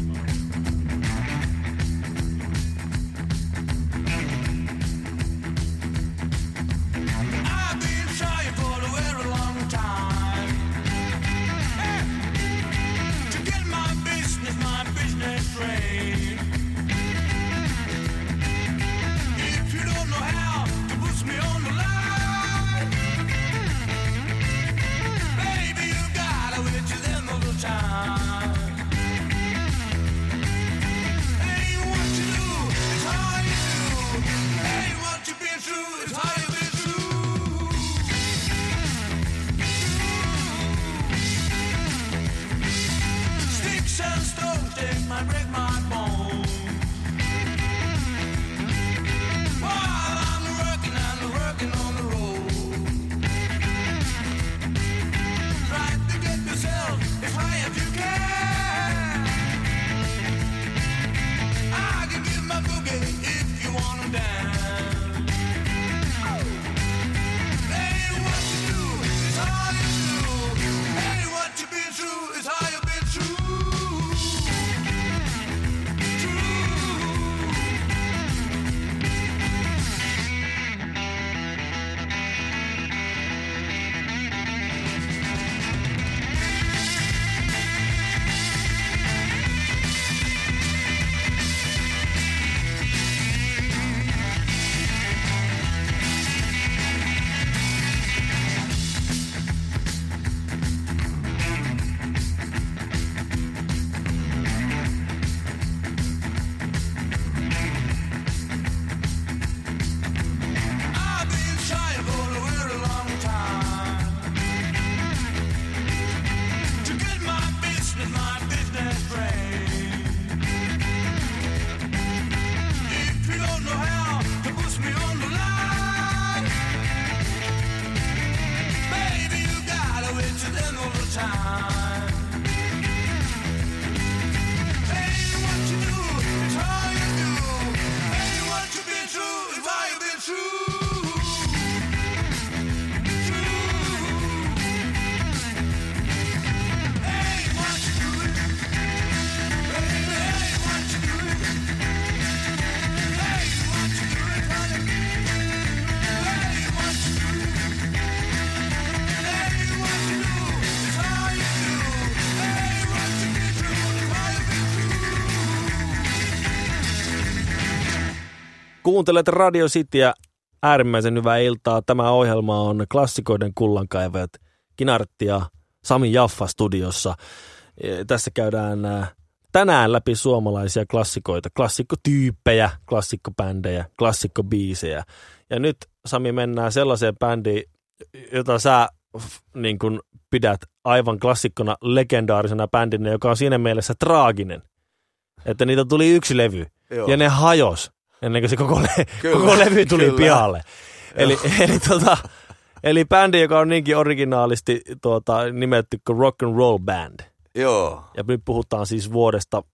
[SPEAKER 1] Kuuntelet Radio Cityä, äärimmäisen hyvää iltaa. Tämä ohjelma on klassikoiden kullankaivajat, Kinaretti ja Sami Jaffa studiossa. Tässä käydään tänään läpi suomalaisia klassikoita, klassikkotyyppejä, klassikkobändejä, klassikkobiisejä. Ja nyt, Sami, mennään sellaiseen bändiin, jota sä niin kun pidät aivan klassikkona, legendaarisena bändinä, joka on siinä mielessä traaginen, että niitä tuli yksi levy. Joo. Ja ne hajos ennen kuin se koko, le- koko levy tuli kyllä. pihalle. Eli, eli, tota, eli bändi, joka on niinkin originaalisti tuota, nimetty kuin Rock and Roll Band.
[SPEAKER 2] Joo.
[SPEAKER 1] Ja nyt puhutaan siis vuodesta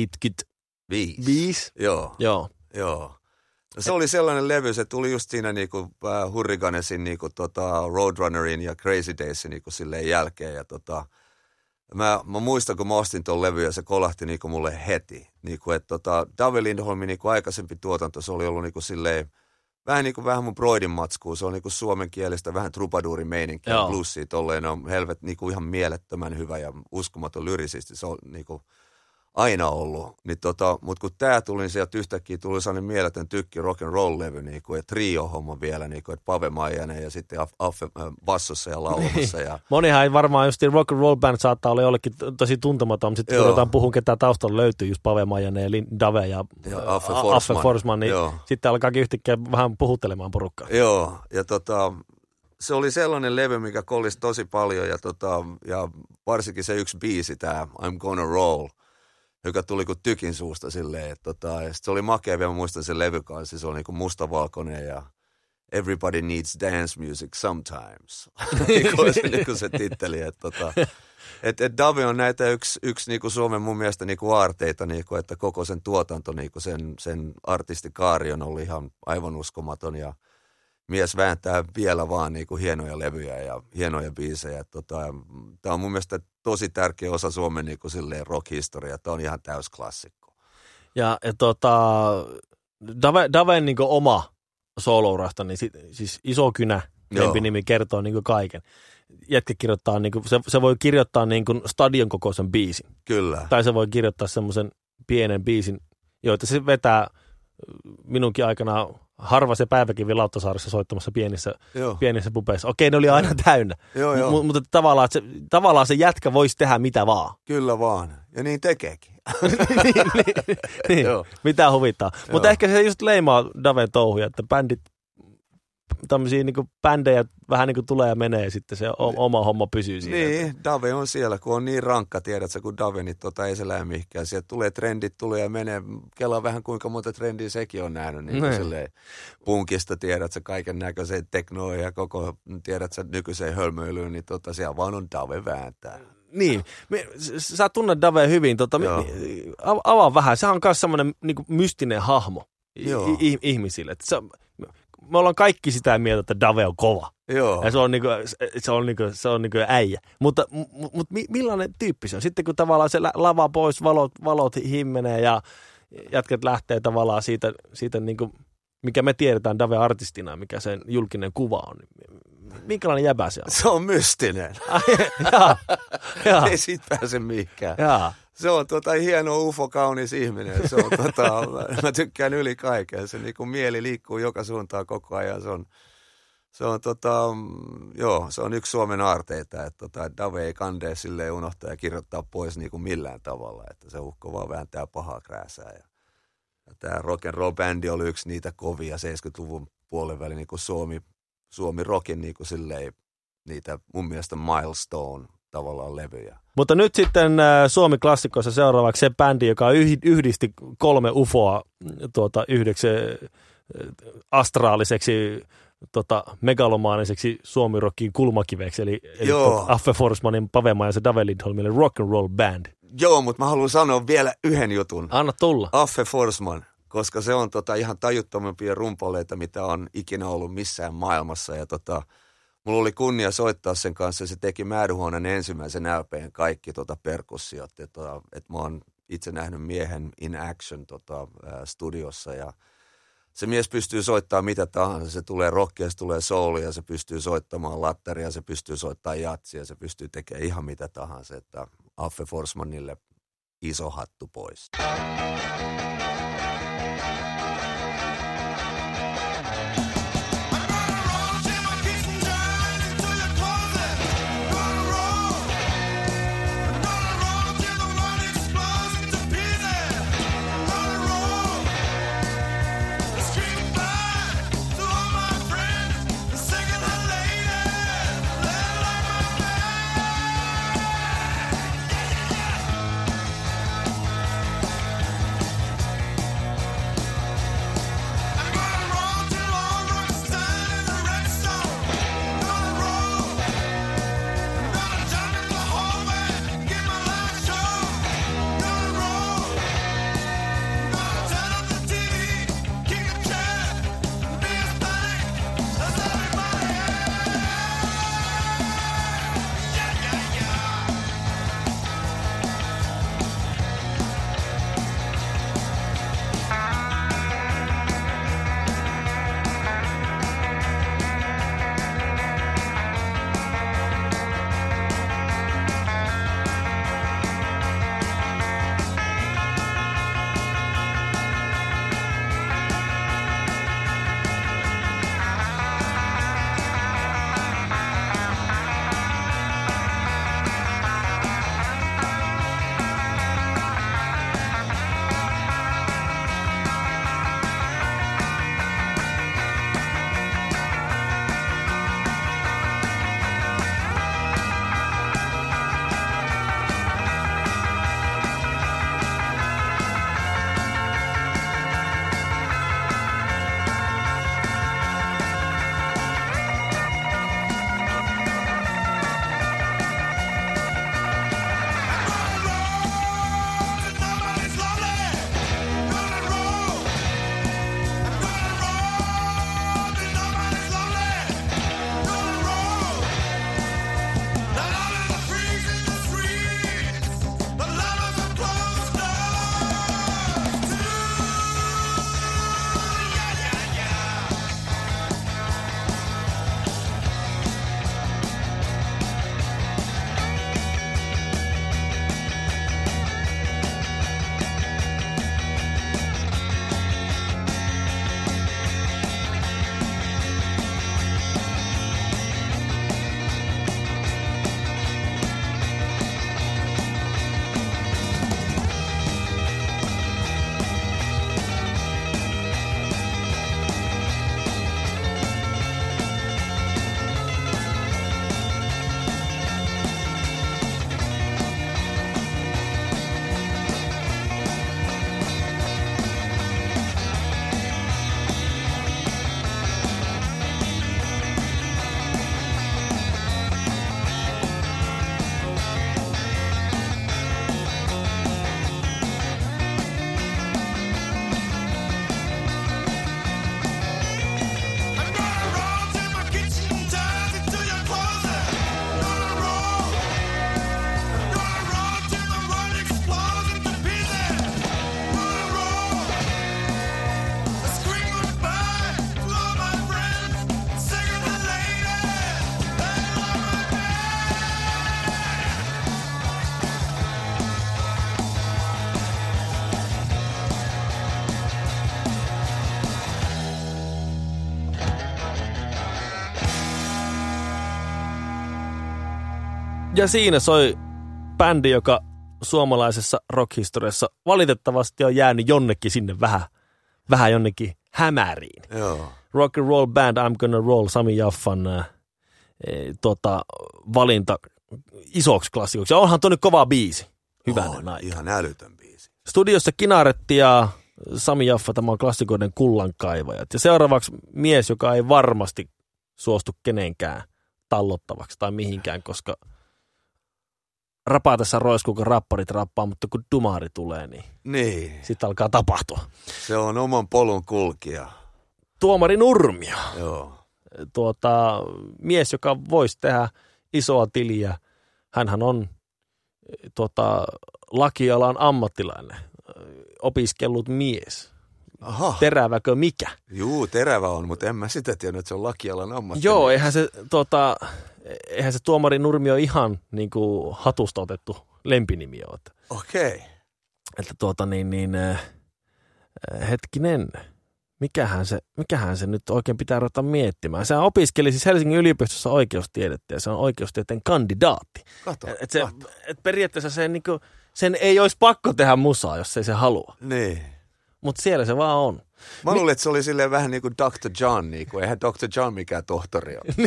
[SPEAKER 1] seitsemänkymmentäviisi.
[SPEAKER 2] Joo.
[SPEAKER 1] Joo.
[SPEAKER 2] Joo. No se oli sellainen levy, se tuli just siinä niinku äh, Hurricanesin niinku tota Roadrunnerin ja Crazy Daysin niinku silleen jälkeen ja tota Mä, mä muistan, kun mä ostin ton levy ja se kolahti niinku mulle heti. Niinku, että tota, Dave Lindholmin niinku aikaisempi tuotanto, se oli ollut niinku silleen, vähän niinku vähän mun Broidin matskuu. Se on niinku suomenkielistä, vähän trubaduurin meininkiä, blussia tolleen. Ne on helvet niinku ihan mielettömän hyvä ja uskomaton lyrisisti. Se on niinku aina ollut. Niin tota, mutta kun tää tuli, niin sieltä yhtäkkiä tuli sellainen mieletön tykki rock and roll-levy, niinku, ja trio-homma vielä, niinku, että Pave Maijanen ja sitten Affe äh, bassossa ja laulamassa. Ja
[SPEAKER 1] monihan ei varmaan just rock and roll band saattaa olla jollekin tosi tuntematon, mutta sitten kun ruvetaan puhumaan, ketä taustalla löytyy, just Pave Maijanen ja Dave ja, ja Affe Forsman, Forsman niin joo. Sitten alkaakin yhtäkkiä vähän puhuttelemaan porukkaa.
[SPEAKER 2] Joo, ja tota, se oli sellainen levy, mikä kollisi tosi paljon, ja, tota, ja varsinkin se yksi biisi, tämä I'm Gonna Roll, joka tuli kuin tykin suusta silleen, että tota, ja sit se oli makea, vielä mä muistan sen levykansi, se oli niinku mustavalkoinen ja Everybody Needs Dance Music Sometimes, niin kuin se, niin kuin se titteli, että tota, Et, et Dave on näitä yksi, yksi niinku Suomen mun mielestä niinku aarteita, niinku, että koko sen tuotanto, niinku sen, sen artistikaari on ollut ihan aivan uskomaton ja mies vääntää vielä vaan niinku hienoja levyjä ja hienoja biisejä. Tota, tämä on mun mielestä tosi tärkeä osa Suomen niinku rock-historiaa. Tämä on ihan täysklassikko.
[SPEAKER 1] Ja, ja tota, Dave, Daven niinku oma solourasta, niin sit, siis Iso Kynä, lempinimi kertoo niinku kaiken. Jätkä kirjoittaa, niinku, se, se voi kirjoittaa niinku stadion kokoisen biisin.
[SPEAKER 2] Kyllä.
[SPEAKER 1] Tai se voi kirjoittaa semmoisen pienen biisin, joita se vetää minunkin aikana harva se päiväkivi Lauttasaaressa soittamassa pienissä, pienissä pupeissa. Okei, ne oli aina täynnä,
[SPEAKER 2] joo, joo.
[SPEAKER 1] M- mutta tavallaan se, tavallaan se jätkä voisi tehdä mitä vaan.
[SPEAKER 2] Kyllä vaan, ja niin tekeekin.
[SPEAKER 1] niin, niin, niin. Mitä huvittaa. Joo. Mutta ehkä se just leimaa Daven touhuja, että bändit, tämmöisiä niin kuin bändejä vähän niin kuin tulee ja menee ja sitten se oma homma pysyy siinä.
[SPEAKER 2] Niin, Dave on siellä, kun on niin rankka, tiedätkö, kun Dave, niin tota ei se lähde mihinkään. Sieltä tulee trendit, tulee ja menee. Kelaa vähän kuinka monta trendiä sekin on nähnyt. Niin kuin silleen punkista, tiedätkö, kaiken näköiseen teknoon ja koko, tiedätkö, nykyiseen hölmöilyyn, niin tota siellä vaan on Dave vääntää.
[SPEAKER 1] Niin, me, sä tunnet Dave hyvin, tota, me, avaa vähän. Sehän on myös semmoinen niin kuin mystinen hahmo i- ihmisille. Että se, me ollaan kaikki sitä mieltä, että Dave on kova.
[SPEAKER 2] Joo.
[SPEAKER 1] Ja se on niinku, se on niinku, se on niinku äijä. Mutta, mutta millainen tyyppi se on? Sitten kun tavallaan se lava pois, valot, valot himmenee ja jätkät lähtee tavallaan siitä, siitä niinku, mikä me tiedetään Dave-artistina, mikä sen julkinen kuva on. Minkälainen jäbä se on?
[SPEAKER 2] Se on mystinen.
[SPEAKER 1] ja, ja.
[SPEAKER 2] Ei siitä pääse mihinkään.
[SPEAKER 1] Ja.
[SPEAKER 2] Se on tota hieno ufo, kaunis ihminen. Se on tota, mä tykkään yli kaiken. Se niinku mieli liikkuu joka suuntaan koko ajan. Se on, se on tota, joo, se on yksi Suomen aarteita, että tota, Dave ei kandee silleen unohtaa ja kirjoittaa pois niinku millään tavalla. Että se ukko vaan vääntää pahaa krääsää. Ja, ja tämä rock and roll bändi oli yksi niitä kovia seitsemänkymmentäluvun puolen välin niinku Suomi, Suomi rockin niinku silleen niitä mun mielestä milestone tavallaan levyjä.
[SPEAKER 1] Mutta nyt sitten äh, Suomi-klassikoissa seuraavaksi se bändi, joka yhdisti kolme ufoa tuota, yhdeksi äh, astraaliseksi, tota, megalomaaniseksi Suomi-rockin kulmakiveksi, eli, eli tuota, Affe Forsmanin, Pave Maijasen ja Dave Lindholmille Rock and Roll Band.
[SPEAKER 2] Joo, mutta mä haluan sanoa vielä yhden jutun.
[SPEAKER 1] Anna tulla.
[SPEAKER 2] Affe Forsman, koska se on tota, ihan tajuttomampia rumpaleita, mitä on ikinä ollut missään maailmassa, ja tota, mulla oli kunnia soittaa sen kanssa ja se teki Määryhuoneen ensimmäisen L P:n kaikki tota perkussiot. Että et mä oon itse nähnyt miehen in action tota, ää, studiossa ja se mies pystyy soittamaan mitä tahansa. Se tulee rockia, se tulee soulia, se pystyy soittamaan lattaria, se pystyy soittamaan jatsia, se pystyy tekemään ihan mitä tahansa. Että Affe Forsmanille iso hattu pois.
[SPEAKER 1] Ja siinä soi bändi, joka suomalaisessa rockhistoriassa valitettavasti on jäänyt jonnekin sinne vähän, vähän jonnekin hämäriin.
[SPEAKER 2] Joo.
[SPEAKER 1] Rock and Roll Band, I'm Gonna Roll, Sami Jaffan äh, e, tota, valinta isoksi klassikoksi. Ja onhan toi nyt kova biisi. Hyvänen aika.
[SPEAKER 2] Ihan älytön biisi.
[SPEAKER 1] Studiossa Kinaretti ja Sami Jaffa, tämä on klassikoiden kullankaivajat. Ja seuraavaksi mies, joka ei varmasti suostu kenenkään tallottavaksi tai mihinkään, koska rapaatessa roiskuu, kun rapparit rappaa, mutta kun dumari tulee, niin,
[SPEAKER 2] niin.
[SPEAKER 1] sitten alkaa tapahtua.
[SPEAKER 2] Se on oman polun kulkija.
[SPEAKER 1] Tuomari Nurmio.
[SPEAKER 2] Joo.
[SPEAKER 1] Tuota, mies, joka voisi tehdä isoa tiliä. Hänhän on tuota, lakialan ammattilainen, opiskellut mies.
[SPEAKER 2] Aha.
[SPEAKER 1] Teräväkö mikä?
[SPEAKER 2] Juu, terävä on, mutta en mä sitä tiedä, että se on lakialan ammattilainen.
[SPEAKER 1] Joo, eihän se, tuota, eihän se Tuomari Nurmio ihan niin kuin hatusta otettu lempinimi ole.
[SPEAKER 2] Okei. Okay.
[SPEAKER 1] Että tuota niin, niin äh, hetkinen, mikähän se, mikähän se nyt oikein pitää ruveta miettimään. Se opiskeli siis Helsingin yliopistossa oikeustiedettä ja se on oikeustieteen kandidaatti.
[SPEAKER 2] Kato,
[SPEAKER 1] et se,
[SPEAKER 2] kato.
[SPEAKER 1] Et periaatteessa se, niin kuin, sen ei olisi pakko tehdä musaa, jos ei se halua.
[SPEAKER 2] Niin.
[SPEAKER 1] Mutta siellä se vaan on.
[SPEAKER 2] Mä luulen, että se oli silleen vähän niin kuin doktor John, niin kuin eihän doktor John mikään tohtori ole.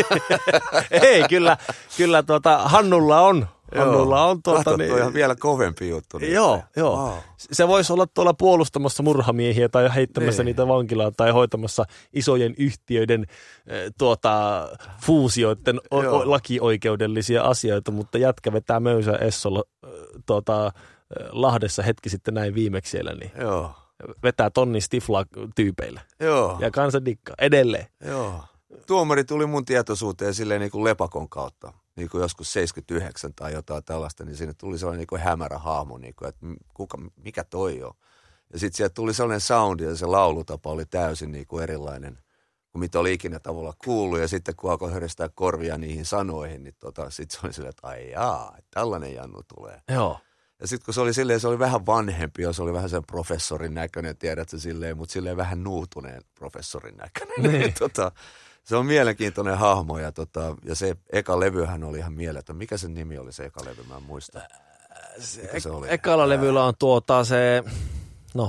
[SPEAKER 1] Ei, kyllä, kyllä tuota, Hannulla on. Hannulla on tuota,
[SPEAKER 2] Kato,
[SPEAKER 1] niin,
[SPEAKER 2] toi on vielä kovempi juttu. Niin
[SPEAKER 1] joo, joo.
[SPEAKER 2] Wow.
[SPEAKER 1] Se voisi olla tuolla puolustamassa murhamiehiä tai heittämässä
[SPEAKER 2] niin.
[SPEAKER 1] niitä vankilaan tai hoitamassa isojen yhtiöiden tuota, fuusioiden o- o- lakioikeudellisia asioita, mutta jätkä vetää möysä Essolla tuota, Lahdessa hetki sitten näin viimeksi siellä, niin
[SPEAKER 2] Joo.
[SPEAKER 1] vetää tonnin stiflaa tyypeille.
[SPEAKER 2] Joo.
[SPEAKER 1] Ja kansa dikkaa edelleen.
[SPEAKER 2] Joo. Tuomari tuli mun tietoisuuteen silleen niin kuin lepakon kautta, niin kuin joskus seitsemänkymmentäyhdeksän tai jotain tällaista, niin sinne tuli sellainen niin kuin hämärä hahmo, niin kuin, että kuka, mikä toi on. Ja sitten sieltä tuli sellainen soundi ja se laulutapa oli täysin niin kuin erilainen kuin mitä oli ikinä tavalla kuullut. Ja sitten kun alkoi höristää korvia niihin sanoihin, niin tota, sitten se oli silleen, että ai jaa, tällainen Jannu tulee.
[SPEAKER 1] Joo.
[SPEAKER 2] Ja sitten kun se oli silleen, se oli vähän vanhempi ja se oli vähän sen professorin näköinen, tiedätkö silleen, mutta silleen vähän nuutuneen professorin näköinen. Niin. tota, se on mielenkiintoinen hahmo ja, tota, ja se eka levyhän oli ihan mieletön. Mikä sen nimi oli se eka levy, mä en muista. Mikä se oli?
[SPEAKER 1] Ekalla levyllä on tuota se, no,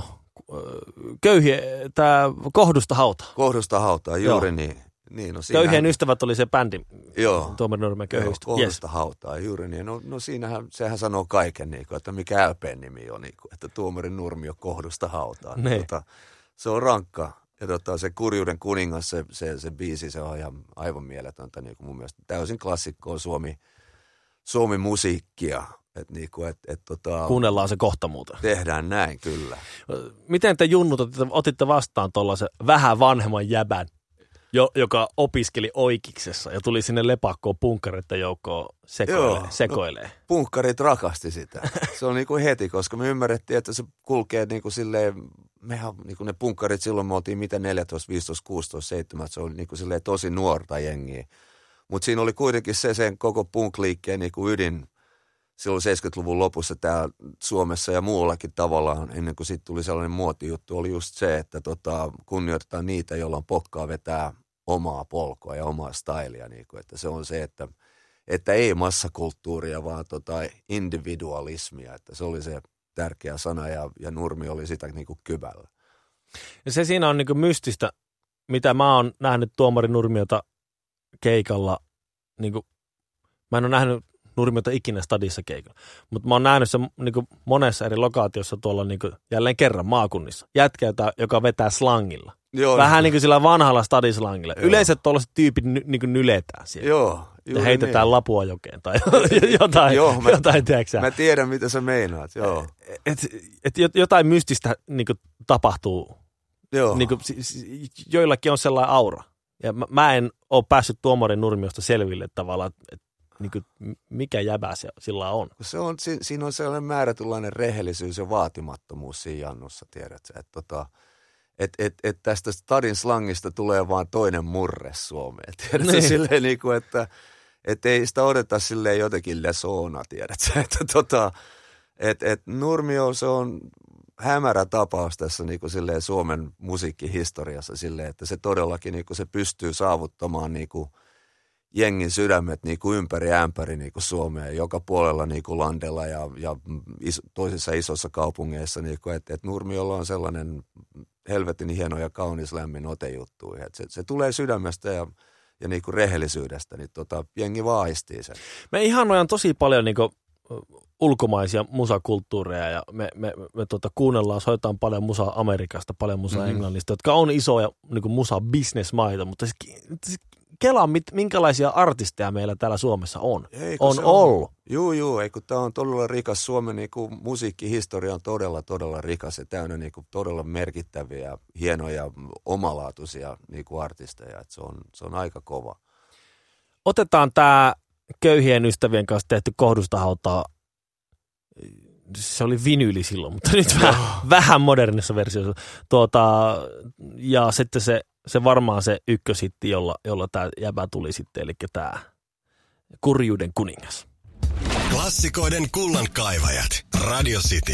[SPEAKER 1] köyhiä, tää Kohdusta hautaa.
[SPEAKER 2] Kohdusta hautaa, juuri
[SPEAKER 1] Joo.
[SPEAKER 2] niin. niin no siinähän,
[SPEAKER 1] Köyhien ystävät oli se bändi.
[SPEAKER 2] Joo.
[SPEAKER 1] Tuomari Nurmen köyhistä.
[SPEAKER 2] Kohdusta
[SPEAKER 1] Yes.
[SPEAKER 2] hautaa, juuri niin. No, no siinähän, sehän sanoo kaiken, niin kuin, että mikä L P:n nimi on, niin kuin, että Tuomari Nurmio Kohdusta hautaa.
[SPEAKER 1] Niin.
[SPEAKER 2] Tota, se on rankka. Ja tota, se Kurjuuden kuningas, se, se, se biisi, se on ihan aivan mieletöntä, niin kuin mun mielestä täysin klassikkoa Suomi, Suomi musiikkia. Et niinku, et, et tota,
[SPEAKER 1] Kuunnellaan se kohta muuten.
[SPEAKER 2] Tehdään näin, kyllä.
[SPEAKER 1] Miten te junnut otitte, otitte vastaan tuollaisen vähän vanhemman jäbän, jo, joka opiskeli Oikiksessa ja tuli sinne lepakkoon punkkareiden joukkoon sekoilee, sekoilee.
[SPEAKER 2] No, punkkarit rakasti sitä. Se on niinku heti, koska me ymmärrettiin, että se kulkee niinku silleen, mehän niinku ne punkkarit silloin me oltiin mitä neljätoista, viisitoista, kuusitoista, seitsemäntoista, se oli niinku silleen tosi nuorta jengiä. Mutta siinä oli kuitenkin se sen koko punkliikkeen niinku ydin silloin seitsemänkymmentäluvun lopussa täällä Suomessa ja muuallakin tavallaan, ennen kuin sitten tuli sellainen muotijuttu, oli just se, että tota, kunnioitetaan niitä, joilla on pokkaa vetää omaa polkua ja omaa stylia. Niin kuin, että se on se, että, että ei massakulttuuria, vaan tota individualismia. Että se oli se tärkeä sana ja, ja Nurmi oli sitä niin kuin kyvällä.
[SPEAKER 1] Ja se siinä on niin kuin mystistä, mitä mä oon nähnyt Tuomari Nurmiota keikalla. Niin kuin, mä en ole nähnyt Nurmiota ikinä stadissa keikalla. Mutta mä oon nähnyt sen niin kuin monessa eri lokaatiossa tuolla niin kuin jälleen kerran maakunnissa. Jätkä, joka vetää slangilla. Joo, vähän niin kuin sillä vanhalla stadislangilla. Yleensä tuollaiset tyypit ny, niin kuin nyletään siellä.
[SPEAKER 2] Joo,
[SPEAKER 1] ja heitetään niin. Lapua jokeen tai jotain,
[SPEAKER 2] joo, mä,
[SPEAKER 1] jotain tiedätkö
[SPEAKER 2] mä tiedän, mitä sä meinaat, joo.
[SPEAKER 1] Et, et jotain mystistä niin kuin tapahtuu.
[SPEAKER 2] Joo.
[SPEAKER 1] Niin kuin, joillakin on sellainen aura. Ja mä, mä en ole päässyt Tuomari Nurmiosta selville tavallaan, että niin kuin, mikä jäbä se sillä on.
[SPEAKER 2] Se on si, siinä on sellainen määrätynlainen rehellisyys ja vaatimattomuus siinä Jannussa, tiedätkö, että tota, et, et, et tästä stadin slangista tulee vaan toinen murre Suomeen, tiedätkö, niin. Silleen niin kuin, että et ei sitä odeta silleen jotenkin lesona, tiedätkö, että tota, et, et Nurmio, se on hämärä tapaus tässä niin kuin silleen Suomen musiikkihistoriassa silleen, että se todellakin niin kuin se pystyy saavuttamaan niin kuin jengin sydämet niin kuin ympäri ämpäri niin kuin Suomea, joka puolella niin kuin landella ja, ja is, toisissa isoissa kaupungeissa, niin että et Nurmiolla on sellainen helvetin hieno ja kaunis lämmin otejuttu. Se, se tulee sydämestä ja, ja niin kuin rehellisyydestä, niin tota, jengi vaan aistii sen.
[SPEAKER 1] Me ihanojan tosi paljon niin kuin ulkomaisia musakulttuureja ja me, me, me tota, kuunnellaan, soitetaan paljon musaa Amerikasta, paljon musaa mm-hmm. Englannista, jotka on isoja niin kuin musa-businessmaita, mutta se, se, kelaa, minkälaisia artisteja meillä täällä Suomessa on.
[SPEAKER 2] Ei,
[SPEAKER 1] on ollut.
[SPEAKER 2] Juu, juu, ei kun tämä on todella rikas. Suomen niin kuin, musiikkihistoria on todella, todella rikas ja täynnä niin kuin, todella merkittäviä, hienoja, omalaatuisia niin kuin artisteja. Et se, on, se on aika kova.
[SPEAKER 1] Otetaan tämä köyhien ystävien kanssa tehty kohdustahautaa. Se oli vinyyli silloin, mutta nyt vähän, vähän modernissa versiossa. Tuota, ja sitten se, se varmaan se ykköshitti, jolla, jolla tämä jäbä tuli sitten, eli tämä Kurjuuden kuningas.
[SPEAKER 3] Klassikoiden kullankaivajat. Radio City.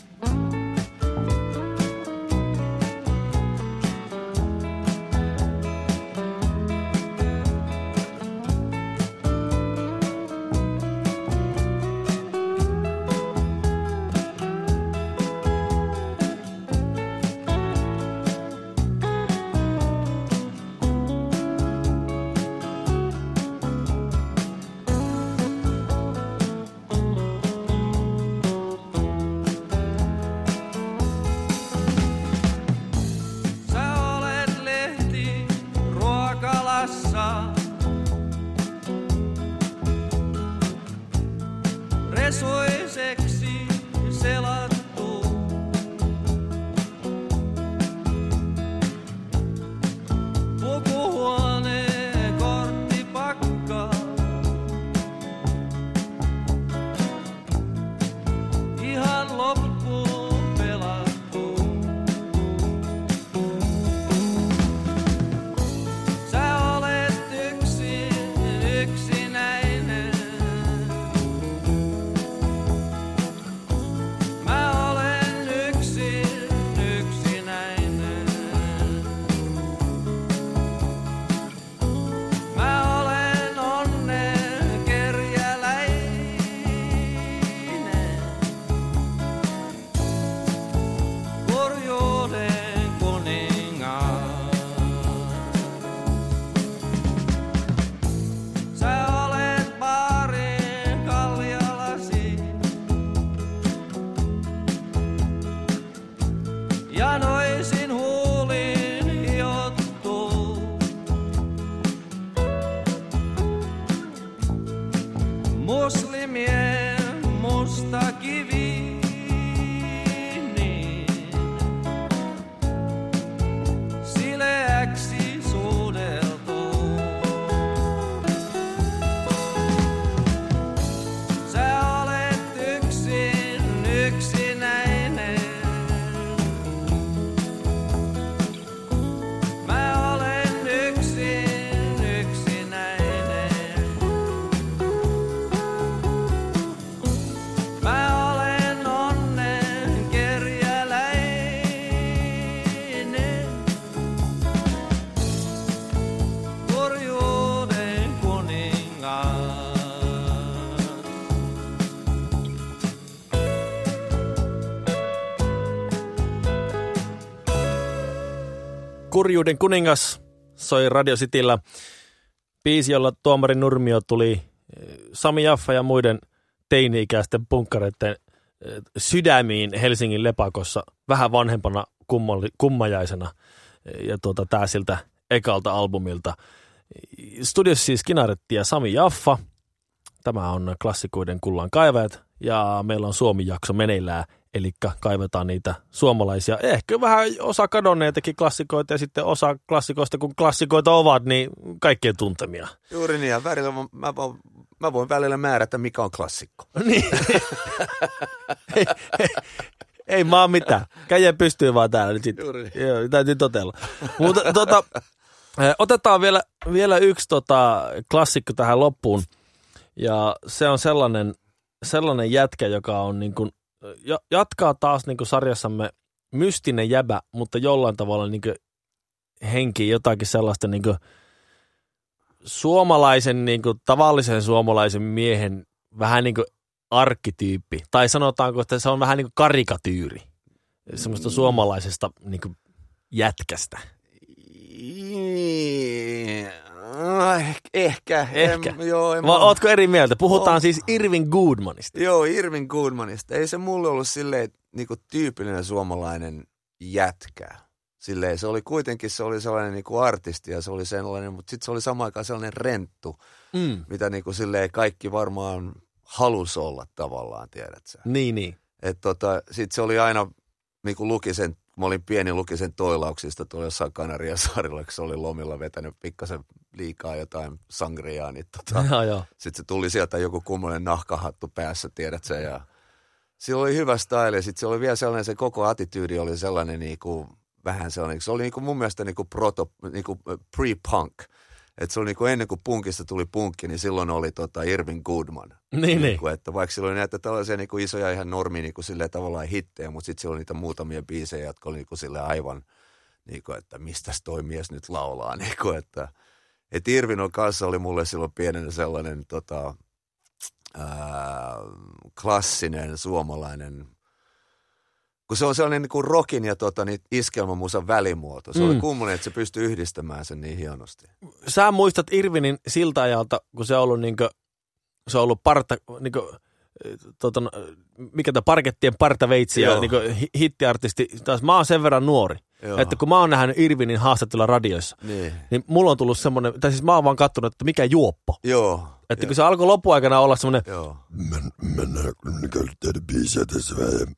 [SPEAKER 5] Resoiseksi selattu. Pukuhuone korttipakka. Ihan loppuun pelattu. Sä olet yksin, yksinäinen. Mä olen yksin, yksinäinen. Mä olen onnen kerjäläinen. Kurjuuden kuningas. Sä olet baarin kaljalasi. Ja noisin huulin hiottu. Muslimien musta kivi. Sileäksi suudeltu. Sä olet yksin, yksinäinen. Mä olen yksin, yksinäinen. Mä olen onnen kerjäläinen. Kurjuuden kuningas.
[SPEAKER 1] Kurjuuden kuningas soi Radio Cityllä. Biisi, jolla Tuomari Nurmio tuli eh, Sami Jaffa ja muiden teini-ikäisten punkkareiden eh, sydämiin Helsingin Lepakossa vähän vanhempana kummalli, kummajaisena. Eh, Ja tuota, tää siltä ekalta albumilta. Studiossa siis Kinaretti ja Sami Jaffa. Tämä on Klassikoiden kullankaivajat ja meillä on Suomi-jakso meneillään. Eli kaivetaan niitä suomalaisia, ehkä vähän osa kadonneitakin klassikoita ja sitten osa klassikoista, kun klassikoita ovat, niin kaikkien tuntemia.
[SPEAKER 2] Juuri niin, ja välillä mä, mä, voin, mä voin välillä määrätä, mikä on klassikko.
[SPEAKER 1] Niin. ei, ei, ei maa mitään. Käjä pystyy vaan täällä nyt sitten.
[SPEAKER 2] Juuri niin.
[SPEAKER 1] Joo, täytyy totella. Mutta tota, otetaan vielä, vielä yksi tota, klassikko tähän loppuun. Ja se on sellainen, sellainen jätkä, joka on niin kuin jatkaa taas niin kuin sarjassamme mystinen jäbä, mutta jollain tavalla niin kuin henkii jotakin sellaista niin kuin suomalaisen, niin kuin, tavallisen suomalaisen miehen vähän niin kuin arkkityyppi. Tai sanotaanko, että se on vähän niin kuin karikatyyri semmoista suomalaisesta niin kuin jätkästä.
[SPEAKER 2] Ehkä.
[SPEAKER 1] Ehkä.
[SPEAKER 2] En, joo, en
[SPEAKER 1] Vai
[SPEAKER 2] mä...
[SPEAKER 1] ootko eri mieltä? Puhutaan
[SPEAKER 2] on.
[SPEAKER 1] siis Irvin Goodmanista.
[SPEAKER 2] Joo, Irvin Goodmanista. Ei se mulle ollut silleen niinku tyypillinen suomalainen jätkä. Silleen se oli kuitenkin, se oli sellainen niinku artisti ja se oli sellainen, mutta sitten se oli samaan aikaan sellainen renttu, mm. mitä niinku silleen kaikki varmaan halusi olla tavallaan, tiedät sä.
[SPEAKER 1] Niin, niin.
[SPEAKER 2] Että tota, sitten se oli aina, niinku luki sen, mä olin pieni, luki sen toilauksista tuolla jossain Kanariasaarilla, kun se oli lomilla vetänyt pikkasen liikaa jotain sangriaa, niin tota, sitten se tuli sieltä joku kummallinen nahkahattu päässä, tiedät sä, ja sillä oli hyvä style, ja sitten se oli vielä sellainen, se koko attityydi oli sellainen niinku, vähän sellainen, se oli niinku mun mielestä niinku proto, niinku pre-punk. Että se oli niinku ennen kuin punkista tuli punkki, niin silloin oli tota Irvin Goodman.
[SPEAKER 1] Niin,
[SPEAKER 2] niinku,
[SPEAKER 1] niin.
[SPEAKER 2] Että vaikka silloin oli näitä tällaisia niinku isoja ihan normi niinku silleen tavallaan hittejä, mutta sitten siellä oli niitä muutamia biisejä, jotka oli niinku silleen aivan, niinku, että mistäs toi mies nyt laulaa. Niinku, että et Irvin on kanssa oli mulle silloin pienenä sellainen tota, ää, klassinen suomalainen, kun se on sellainen niin kuin rockin ja tota, niin iskelmämusan välimuoto. Se mm. oli kummonen, että se pystyy yhdistämään sen niin hienosti. Sä
[SPEAKER 1] muistat Irvinin siltä ajalta, kun se on ollut, niin kuin, se on ollut parta, niin kuin, tota, mikä tämä parkettien partaveitsi ja niin kuin, hittiartisti. Taas mä oon sen verran nuori, Joo. että kun mä oon nähnyt Irvinin haastattelua radioissa, niin. niin mulla on tullut semmoinen, tai siis mä oon vaan katsonut, että mikä juoppo.
[SPEAKER 2] Joo.
[SPEAKER 1] Että kun se alkoi loppuaikana olla semmoinen...
[SPEAKER 2] Joo.
[SPEAKER 6] Mennään käyttää biisiä tässä vähän.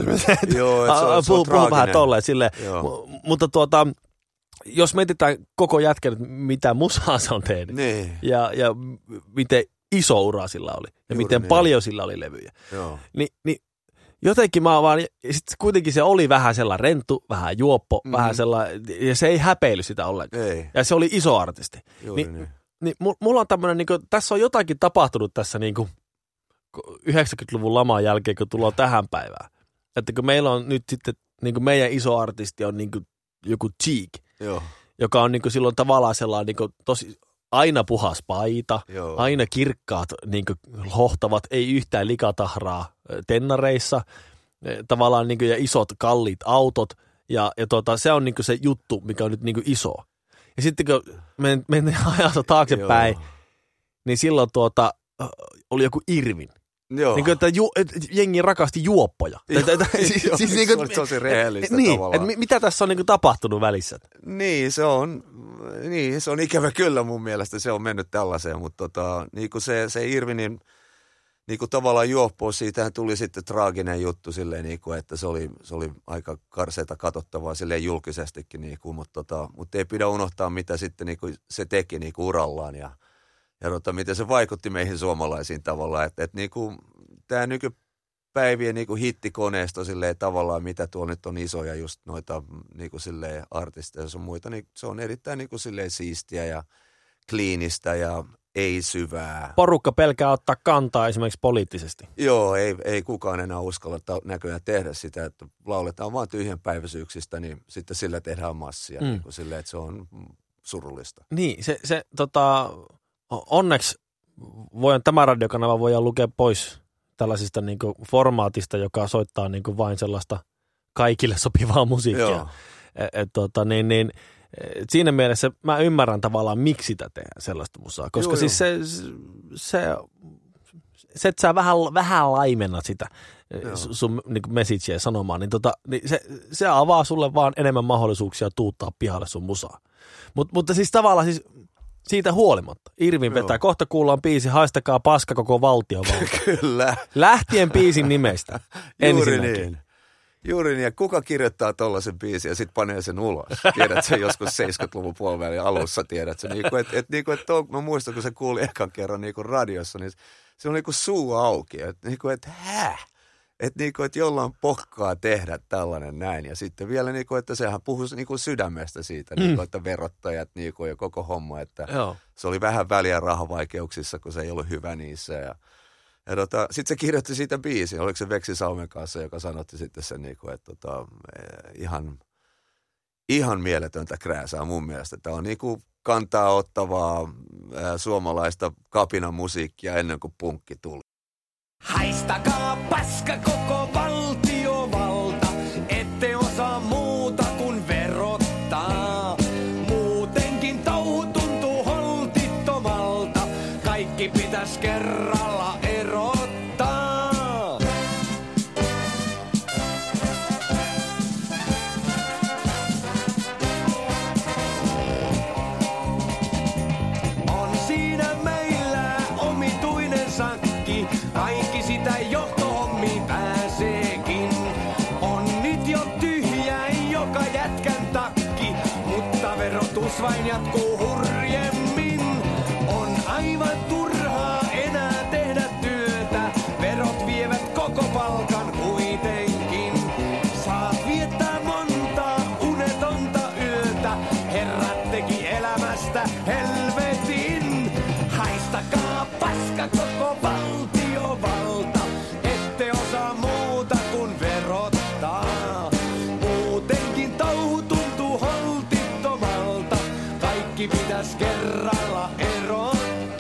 [SPEAKER 2] Joo, että se on, se on
[SPEAKER 1] puhu vähän tolleen silleen. M- mutta tuota, jos mietitään koko jätkän, mitä musaa se on tehnyt.
[SPEAKER 2] Niin.
[SPEAKER 1] Ja, ja miten iso ura sillä oli. Ja Juuri miten niin. paljon sillä oli levyjä.
[SPEAKER 2] Joo.
[SPEAKER 1] Ni, niin jotenkin mä vaan... Sitten kuitenkin se oli vähän sellainen rentu, vähän juoppo, mm-hmm. vähän sellainen... Ja se ei häpeily sitä ollenkaan.
[SPEAKER 2] Ei.
[SPEAKER 1] Ja se oli iso artisti.
[SPEAKER 2] Juuri
[SPEAKER 1] niin.
[SPEAKER 2] niin.
[SPEAKER 1] Niin mulla on tämmöinen, niin kuin, tässä on jotakin tapahtunut tässä niin kuin yhdeksänkymmentäluvun laman jälkeen, kun tullaan tähän päivään. Että kun meillä on nyt sitten, niin kuin meidän iso artisti on niin kuin joku Cheek,
[SPEAKER 2] Joo.
[SPEAKER 1] joka on niin kuin silloin tavallaan sellainen niin kuin tosi aina puhas paita,
[SPEAKER 2] Joo.
[SPEAKER 1] aina kirkkaat niin kuin hohtavat, ei yhtään likatahraa tennareissa, tavallaan niin kuin, ja isot kalliit autot. Ja, ja tota, se on niin kuin se juttu, mikä on nyt niin kuin iso. Ja sitten kun mennään ajassa taaksepäin, Joo. niin silloin tuota, oli joku Irvin.
[SPEAKER 2] Joo.
[SPEAKER 1] Niin kuin, että ju, et, jengi rakasti juoppoja.
[SPEAKER 2] siis, siis, niin kuin, se on tosi rehellistä
[SPEAKER 1] niin,
[SPEAKER 2] tavallaan.
[SPEAKER 1] Et, mitä tässä on niin kuin tapahtunut välissä?
[SPEAKER 2] Niin, se on, niin, se on ikävä kyllä mun mielestä, se on mennyt tällaiseen, mutta tota, niin kuin se, se Irvinin niin kuin tavallaan juoppo, siitähän tuli sitten traaginen juttu silleen, niin kuin, että se oli, se oli aika karseita katsottavaa silleen julkisestikin, niin kuin, mutta, tota, mutta ei pidä unohtaa, mitä sitten niin kuin se teki niin kuin urallaan ja, ja tota, miten se vaikutti meihin suomalaisiin tavallaan, että, että niin kuin, tämä nykypäivien niin kuin hittikoneisto silleen tavallaan, mitä tuolla nyt on isoja just noita niin kuin silleen artisteja ja sun muita, niin se on erittäin niin kuin silleen siistiä ja kliinistä ja ei syvää.
[SPEAKER 1] Porukka pelkää ottaa kantaa esimerkiksi poliittisesti.
[SPEAKER 2] Joo, ei, ei kukaan enää uskalla ta- näköjään tehdä sitä, että lauletaan vaan tyhjänpäiväisyyksistä, niin sitten sillä tehdään massia, mm. niin kuin silleen, että se on surullista.
[SPEAKER 1] Niin, se, se tota, onneksi voidaan, tämä radiokanava voidaan lukea pois tällaisista niin kuin formaatista, joka soittaa niin kuin vain sellaista kaikille sopivaa musiikkia. Et, et, tota, niin, niin, siinä mielessä mä ymmärrän tavallaan, miksi sitä tehdään sellaista musaa. Koska joo, siis se, se, se, että sä vähän, vähän laimennat sitä joo. sun niin messagea sanomaan, niin, tota, niin se, se avaa sulle vaan enemmän mahdollisuuksia tuuttaa pihalle sun musaa. Mut, mutta siis tavallaan siis siitä huolimatta. Irvin vetää. Joo. Kohta kuullaan biisi, haistakaa paska koko valtiovalta.
[SPEAKER 2] Kyllä.
[SPEAKER 1] Lähtien biisin nimestä.
[SPEAKER 2] Juuri niin. Juuri niin, ja kuka kirjoittaa tollaisen biisin ja sitten panee sen ulos? Tiedät sen joskus seitsemänkymmentäluvun puolivälin alussa, tiedät sen. Niin että et, niin et, mä muistan, kun se kuuli ekan kerran niin radiossa, niin se on niin kuin suu auki. Että niin et, häh? Että niin et jollain pokkaa tehdä tällainen näin. Ja sitten vielä, niin kuin, että sehän puhui niin kuin sydämestä siitä, mm. niin kuin, että verottajat niin kuin, ja koko homma. Että Joo. se oli vähän väliä rahavaikeuksissa, kun se ei ollut hyvä niissä ja Ja tota, sitten se kirjoitti siitä biisin, oliko se Veksi Salmen kanssa, joka sanotti sitten sen, niin kuin, että tota, ihan, ihan mieletöntä krääsaa mun mielestä. Tämä on niinku kantaa ottavaa ää, suomalaista kapinamusiikkia ennen kuin punkki tuli.
[SPEAKER 7] Haistakaa paska koko valtiovalta, ette osaa muuta kuin verottaa. Muutenkin touhu tuntuu holtittomalta, kaikki pitäis kerralla erottaa. On siinä meillä omituinen sakki, kaikki sitä johtohommiin pääseekin. On nyt jo tyhjä joka jätkän takki, mutta verotus vain jatkuu hurjemmin. On aivan turhaa enää tehdä työtä, verot vievät koko palkan kuitenkin. Saat viettää monta unetonta yötä, herrat teki elämästä helvetin. Haistakaa paska koko valtiovalta, ette osaa muuta kuin verottaa. Muutenkin touhu tuntuu holtittomalta, kaikki pitäis kerralla erottaa.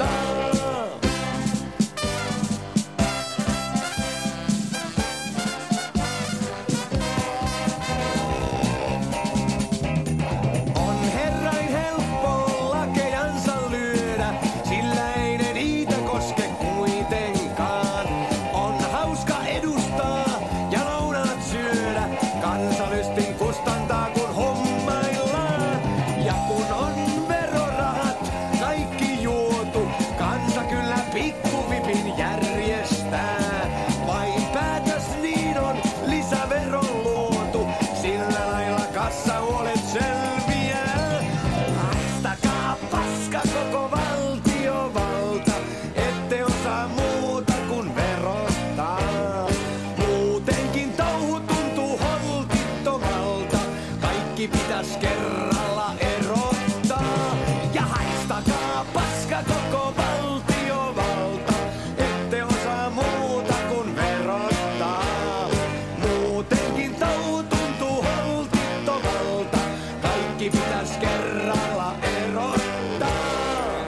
[SPEAKER 7] On herrain helppo lakejansa lyödä, sillä ei ne niitä koske kuitenkaan. On hauska edustaa ja lounaat syödä, kansa lystin kustantaa kun hommaillaan. Ja kun on verorahat kaikki juotu, kansa kyllä pikkuvipin järjestää. Vain päätös niin on lisäveron luotu, sillä lailla kassahuolet selviää. Haistakaa paska koko valtiovalta, ette osaa muuta kuin verottaa. Muutenkin touhu tuntuu holtittomalta, kaikki pitäis kerralla erottaa. Ja haistakaa paska koko valtiovalta, ette osaa muuta kuin verottaa. Muutenkin touhu tuntuu holtittomalta, kaikki pitäis kerralla erottaa.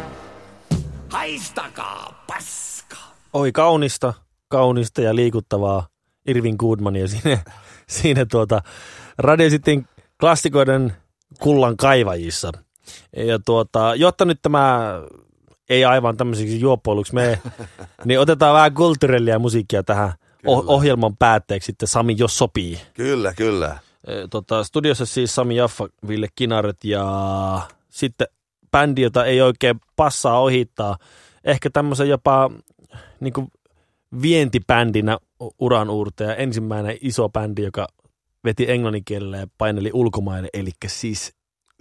[SPEAKER 7] Haistakaa paska!
[SPEAKER 1] Oi kaunista, kaunista ja liikuttavaa Irvin Goodmania siinä, siinä tuota Radio Cityn klassikoiden kullan kaivajissa. Ja tuota, jotta nyt tämä ei aivan tämmöiseksi juoppoiluksi mene, niin otetaan vähän kulttuurillia musiikkia tähän oh- ohjelman päätteeksi sitten, Sami, jos sopii.
[SPEAKER 2] Kyllä, kyllä.
[SPEAKER 1] E, Tota, studiossa siis Sami Jaffa, Ville Kinaret ja sitten bändi, jota ei oikein passaa ohittaa. Ehkä tämmöisen jopa niin kuin vientibändinä uran uurteja. Ensimmäinen iso bändi, joka veti englannin kielellä ja paineli ulkomaille, eli siis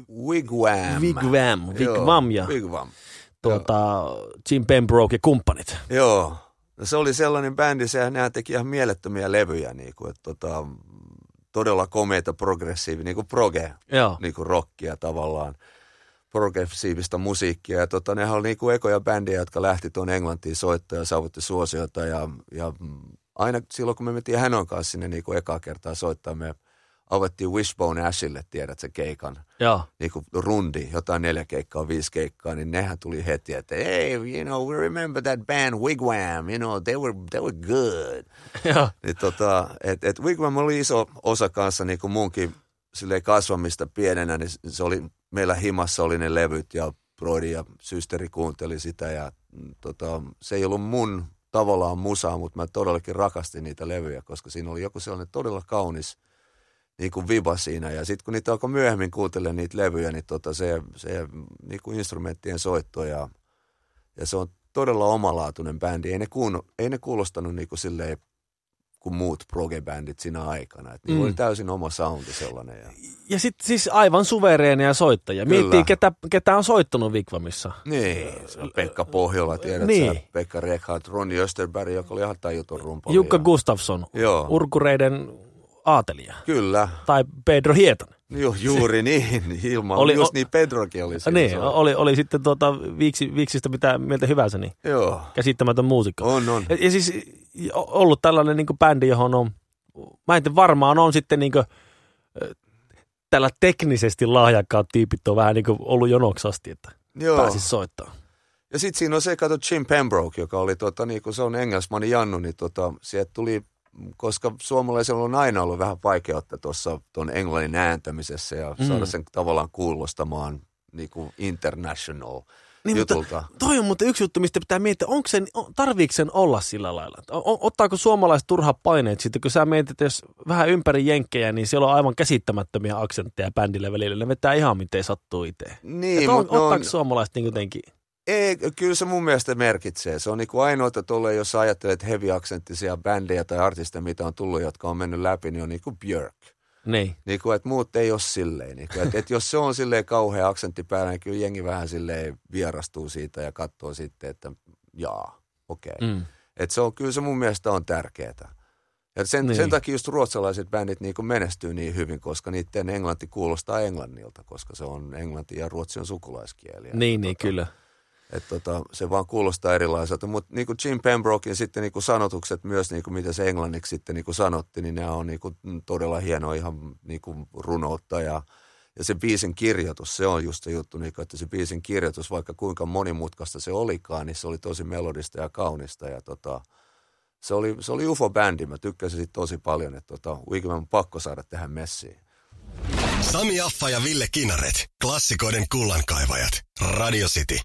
[SPEAKER 2] Wigwam.
[SPEAKER 1] Wigwam, Wigwam ja
[SPEAKER 2] Wigwam.
[SPEAKER 1] tuota, Jim Pembroke ja kumppanit.
[SPEAKER 2] Joo. No se oli sellainen bändi, sehän nämä teki ihan mielettömiä levyjä, niin kuin, että tota, todella komeita progressiivia, niin kuin proge,
[SPEAKER 1] Joo.
[SPEAKER 2] niin kuin rockia tavallaan, progressiivista musiikkia. Ja tota, nehän oli niin kuin ekoja bändejä, jotka lähti tuon Englantiin soittaa ja saavutti suosiota. Ja, ja aina silloin, kun me mentiin Hänon kanssa sinne niin kuin ekaa kertaa soittaa, me avattiin Wishbone Ashille, tiedät se keikan.
[SPEAKER 1] Joo.
[SPEAKER 2] Niin kuin rundi, jotain neljä keikkaa, viisi keikkaa, niin nehän tuli heti, että hey, you know, we remember that band Wigwam, you know, they were, they were good.
[SPEAKER 1] Joo.
[SPEAKER 2] Niin tota, että et Wigwam oli iso osa kanssa niin kuin munkin silleen kasvamista pienenä, niin se oli, meillä himassa oli ne levyt ja broidi ja systeri kuunteli sitä ja tota, se ei ollut mun tavallaan musaa, mutta mä todellakin rakastin niitä levyjä, koska siinä oli joku sellainen todella kaunis niin kuin viba siinä. Ja sitten kun niitä alkoi myöhemmin kuuntelemaan niitä levyjä, niin tota se, se niin kuin instrumenttien soitto ja, ja se on todella omalaatuinen bändi. Ei ne, kuuno, ei ne kuulostanut niin kuin silleen kuin muut proge-bändit siinä aikana. Et niillä mm. oli täysin oma soundi sellainen. Ja,
[SPEAKER 1] ja sitten siis aivan suvereenia soittajia. Miettii, ketä, ketä on soittanut Wigwamissa.
[SPEAKER 2] Niin, se on Pekka Pohjola, tiedät
[SPEAKER 1] niin.
[SPEAKER 2] sä, Pekka Rekhardt, Ronny Österberg, joka oli ihan tajuton rumpali.
[SPEAKER 1] Jukka Gustafsson,
[SPEAKER 2] Joo.
[SPEAKER 1] Urkureiden aatelija.
[SPEAKER 2] Kyllä.
[SPEAKER 1] Tai Pedro Hietanen.
[SPEAKER 2] Joo, juuri niin. Ilman,
[SPEAKER 1] oli,
[SPEAKER 2] just
[SPEAKER 1] o-
[SPEAKER 2] niin Pedrokin oli siinä.
[SPEAKER 1] Niin, oli, oli sitten tuota viiksi, viiksistä mitä mieltä hyvänsä, niin
[SPEAKER 2] Joo.
[SPEAKER 1] käsittämätön muusikko.
[SPEAKER 2] On, on.
[SPEAKER 1] Ja, ja siis ollut tällainen niin kuin bändi, johon on, mä en tiedä, varmaan on sitten niin kuin, tällä teknisesti lahjakkaat tyypit on vähän niin kuin ollut jonoksi asti, että Joo. pääsis soittamaan.
[SPEAKER 2] Ja sitten siinä on se, kato Jim Pembroke, joka oli, tota, niin kun se on engelsmani Jannu, niin tota, sieltä tuli, koska suomalaisilla on aina ollut vähän vaikeutta tuossa tuon englannin ääntämisessä ja mm. saada sen tavallaan kuulostamaan niin kuin international niin, jutulta.
[SPEAKER 1] Mutta toi on muuten yksi juttu, mistä pitää miettiä, onko sen, tarviiko sen olla sillä lailla? Ottaako suomalaiset turhat paineet sitten, kun sä mietit, että jos vähän ympäri jenkkejä, niin siellä on aivan käsittämättömiä aksentteja bändillä välillä. Ne vetää ihan miten sattuu itse.
[SPEAKER 2] Niin,
[SPEAKER 1] on,
[SPEAKER 2] mutta
[SPEAKER 1] ottaako
[SPEAKER 2] on...
[SPEAKER 1] suomalaiset niin jotenkin?
[SPEAKER 2] Ei, kyllä se mun mielestä merkitsee. Se on niin kuin ainoita tuolle, jos ajattelet heavy-aksenttisia bändejä tai artisteja, mitä on tullut, jotka on mennyt läpi, niin on niin kuin Björk.
[SPEAKER 1] Niin.
[SPEAKER 2] Niin kuin, että muut ei ole silleen. Niin kuin, että, että jos se on silleen kauhea aksentti päällä, niin kyllä jengi vähän silleen vierastuu siitä ja katsoo sitten, että jaa, okei. Okay. Mm. Että se on, kyllä se mun mielestä on tärkeää. Ja sen, niin. sen takia just ruotsalaiset bändit niin kuin menestyy niin hyvin, koska niiden englanti kuulostaa englannilta, koska se on englanti ja ruotsi on sukulaiskieliä.
[SPEAKER 1] Niin, niin
[SPEAKER 2] tota,
[SPEAKER 1] kyllä.
[SPEAKER 2] Että tota, se vaan kuulostaa erilaiselta, mutta niin kuin Jim Pembroken sitten niin kuin sanotukset myös, niin kuin mitä se englanniksi sitten niin kuin sanotti, niin nämä on niin kuin todella hienoa ihan niin kuin runoutta ja, ja se biisin kirjoitus, se on just se juttu, niin kuin, että se biisin kirjoitus, vaikka kuinka monimutkaista se olikaan, niin se oli tosi melodista ja kaunista ja tota, se oli, se oli U F O-bändi, mä tykkäsin siitä tosi paljon, että tota, uikin mä pakko saada tähän messiin.
[SPEAKER 3] Sami Affa ja Ville Kinaret, klassikoiden kullankaivajat, Radio City.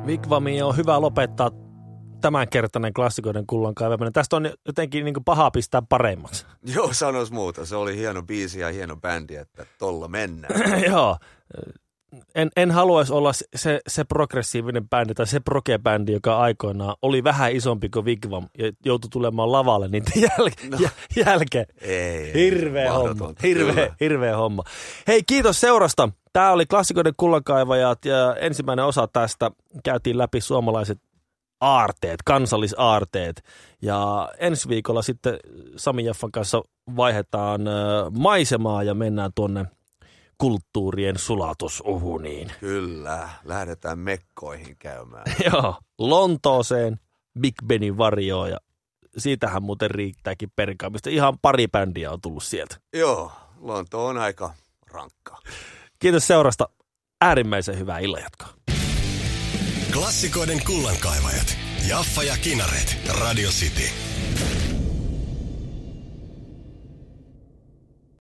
[SPEAKER 1] Vigvamiin on hyvä lopettaa tämänkertainen klassikoiden kullankaivaminen. Tästä on jotenkin niin kuin paha pistää paremmaksi.
[SPEAKER 2] Joo, sanois muuta. Se oli hieno biisi ja hieno bändi, että tolla mennään.
[SPEAKER 1] Joo. En, en haluaisi olla se, se progressiivinen bändi tai se proge-bändi, joka aikoinaan oli vähän isompi kuin Vigvam ja joutui tulemaan lavalle niiden jäl- no. jälkeen.
[SPEAKER 2] Ei,
[SPEAKER 1] hirveä homma. Hirveä, hirveä homma. Hei, kiitos seurasta. Tämä oli klassikoiden kullankaivajat ja ensimmäinen osa tästä käytiin läpi suomalaiset aarteet, kansallisaarteet. Ja ensi viikolla sitten Sami Jaffan kanssa vaihdetaan maisemaa ja mennään tuonne kulttuurien sulatusuhuniin.
[SPEAKER 2] Kyllä, lähdetään mekkoihin käymään.
[SPEAKER 1] Joo, Lontooseen, Big Benin varjoon ja siitähän muuten riittääkin perkaamista. Ihan pari bändiä on tullut sieltä.
[SPEAKER 2] Joo, Lonto on aika rankka.
[SPEAKER 1] Kiitos seurasta. Äärimmäisen hyvää illanjatkoa.
[SPEAKER 3] Klassikoiden kullankaivajat. Jaffa ja Kinaret. Radio City.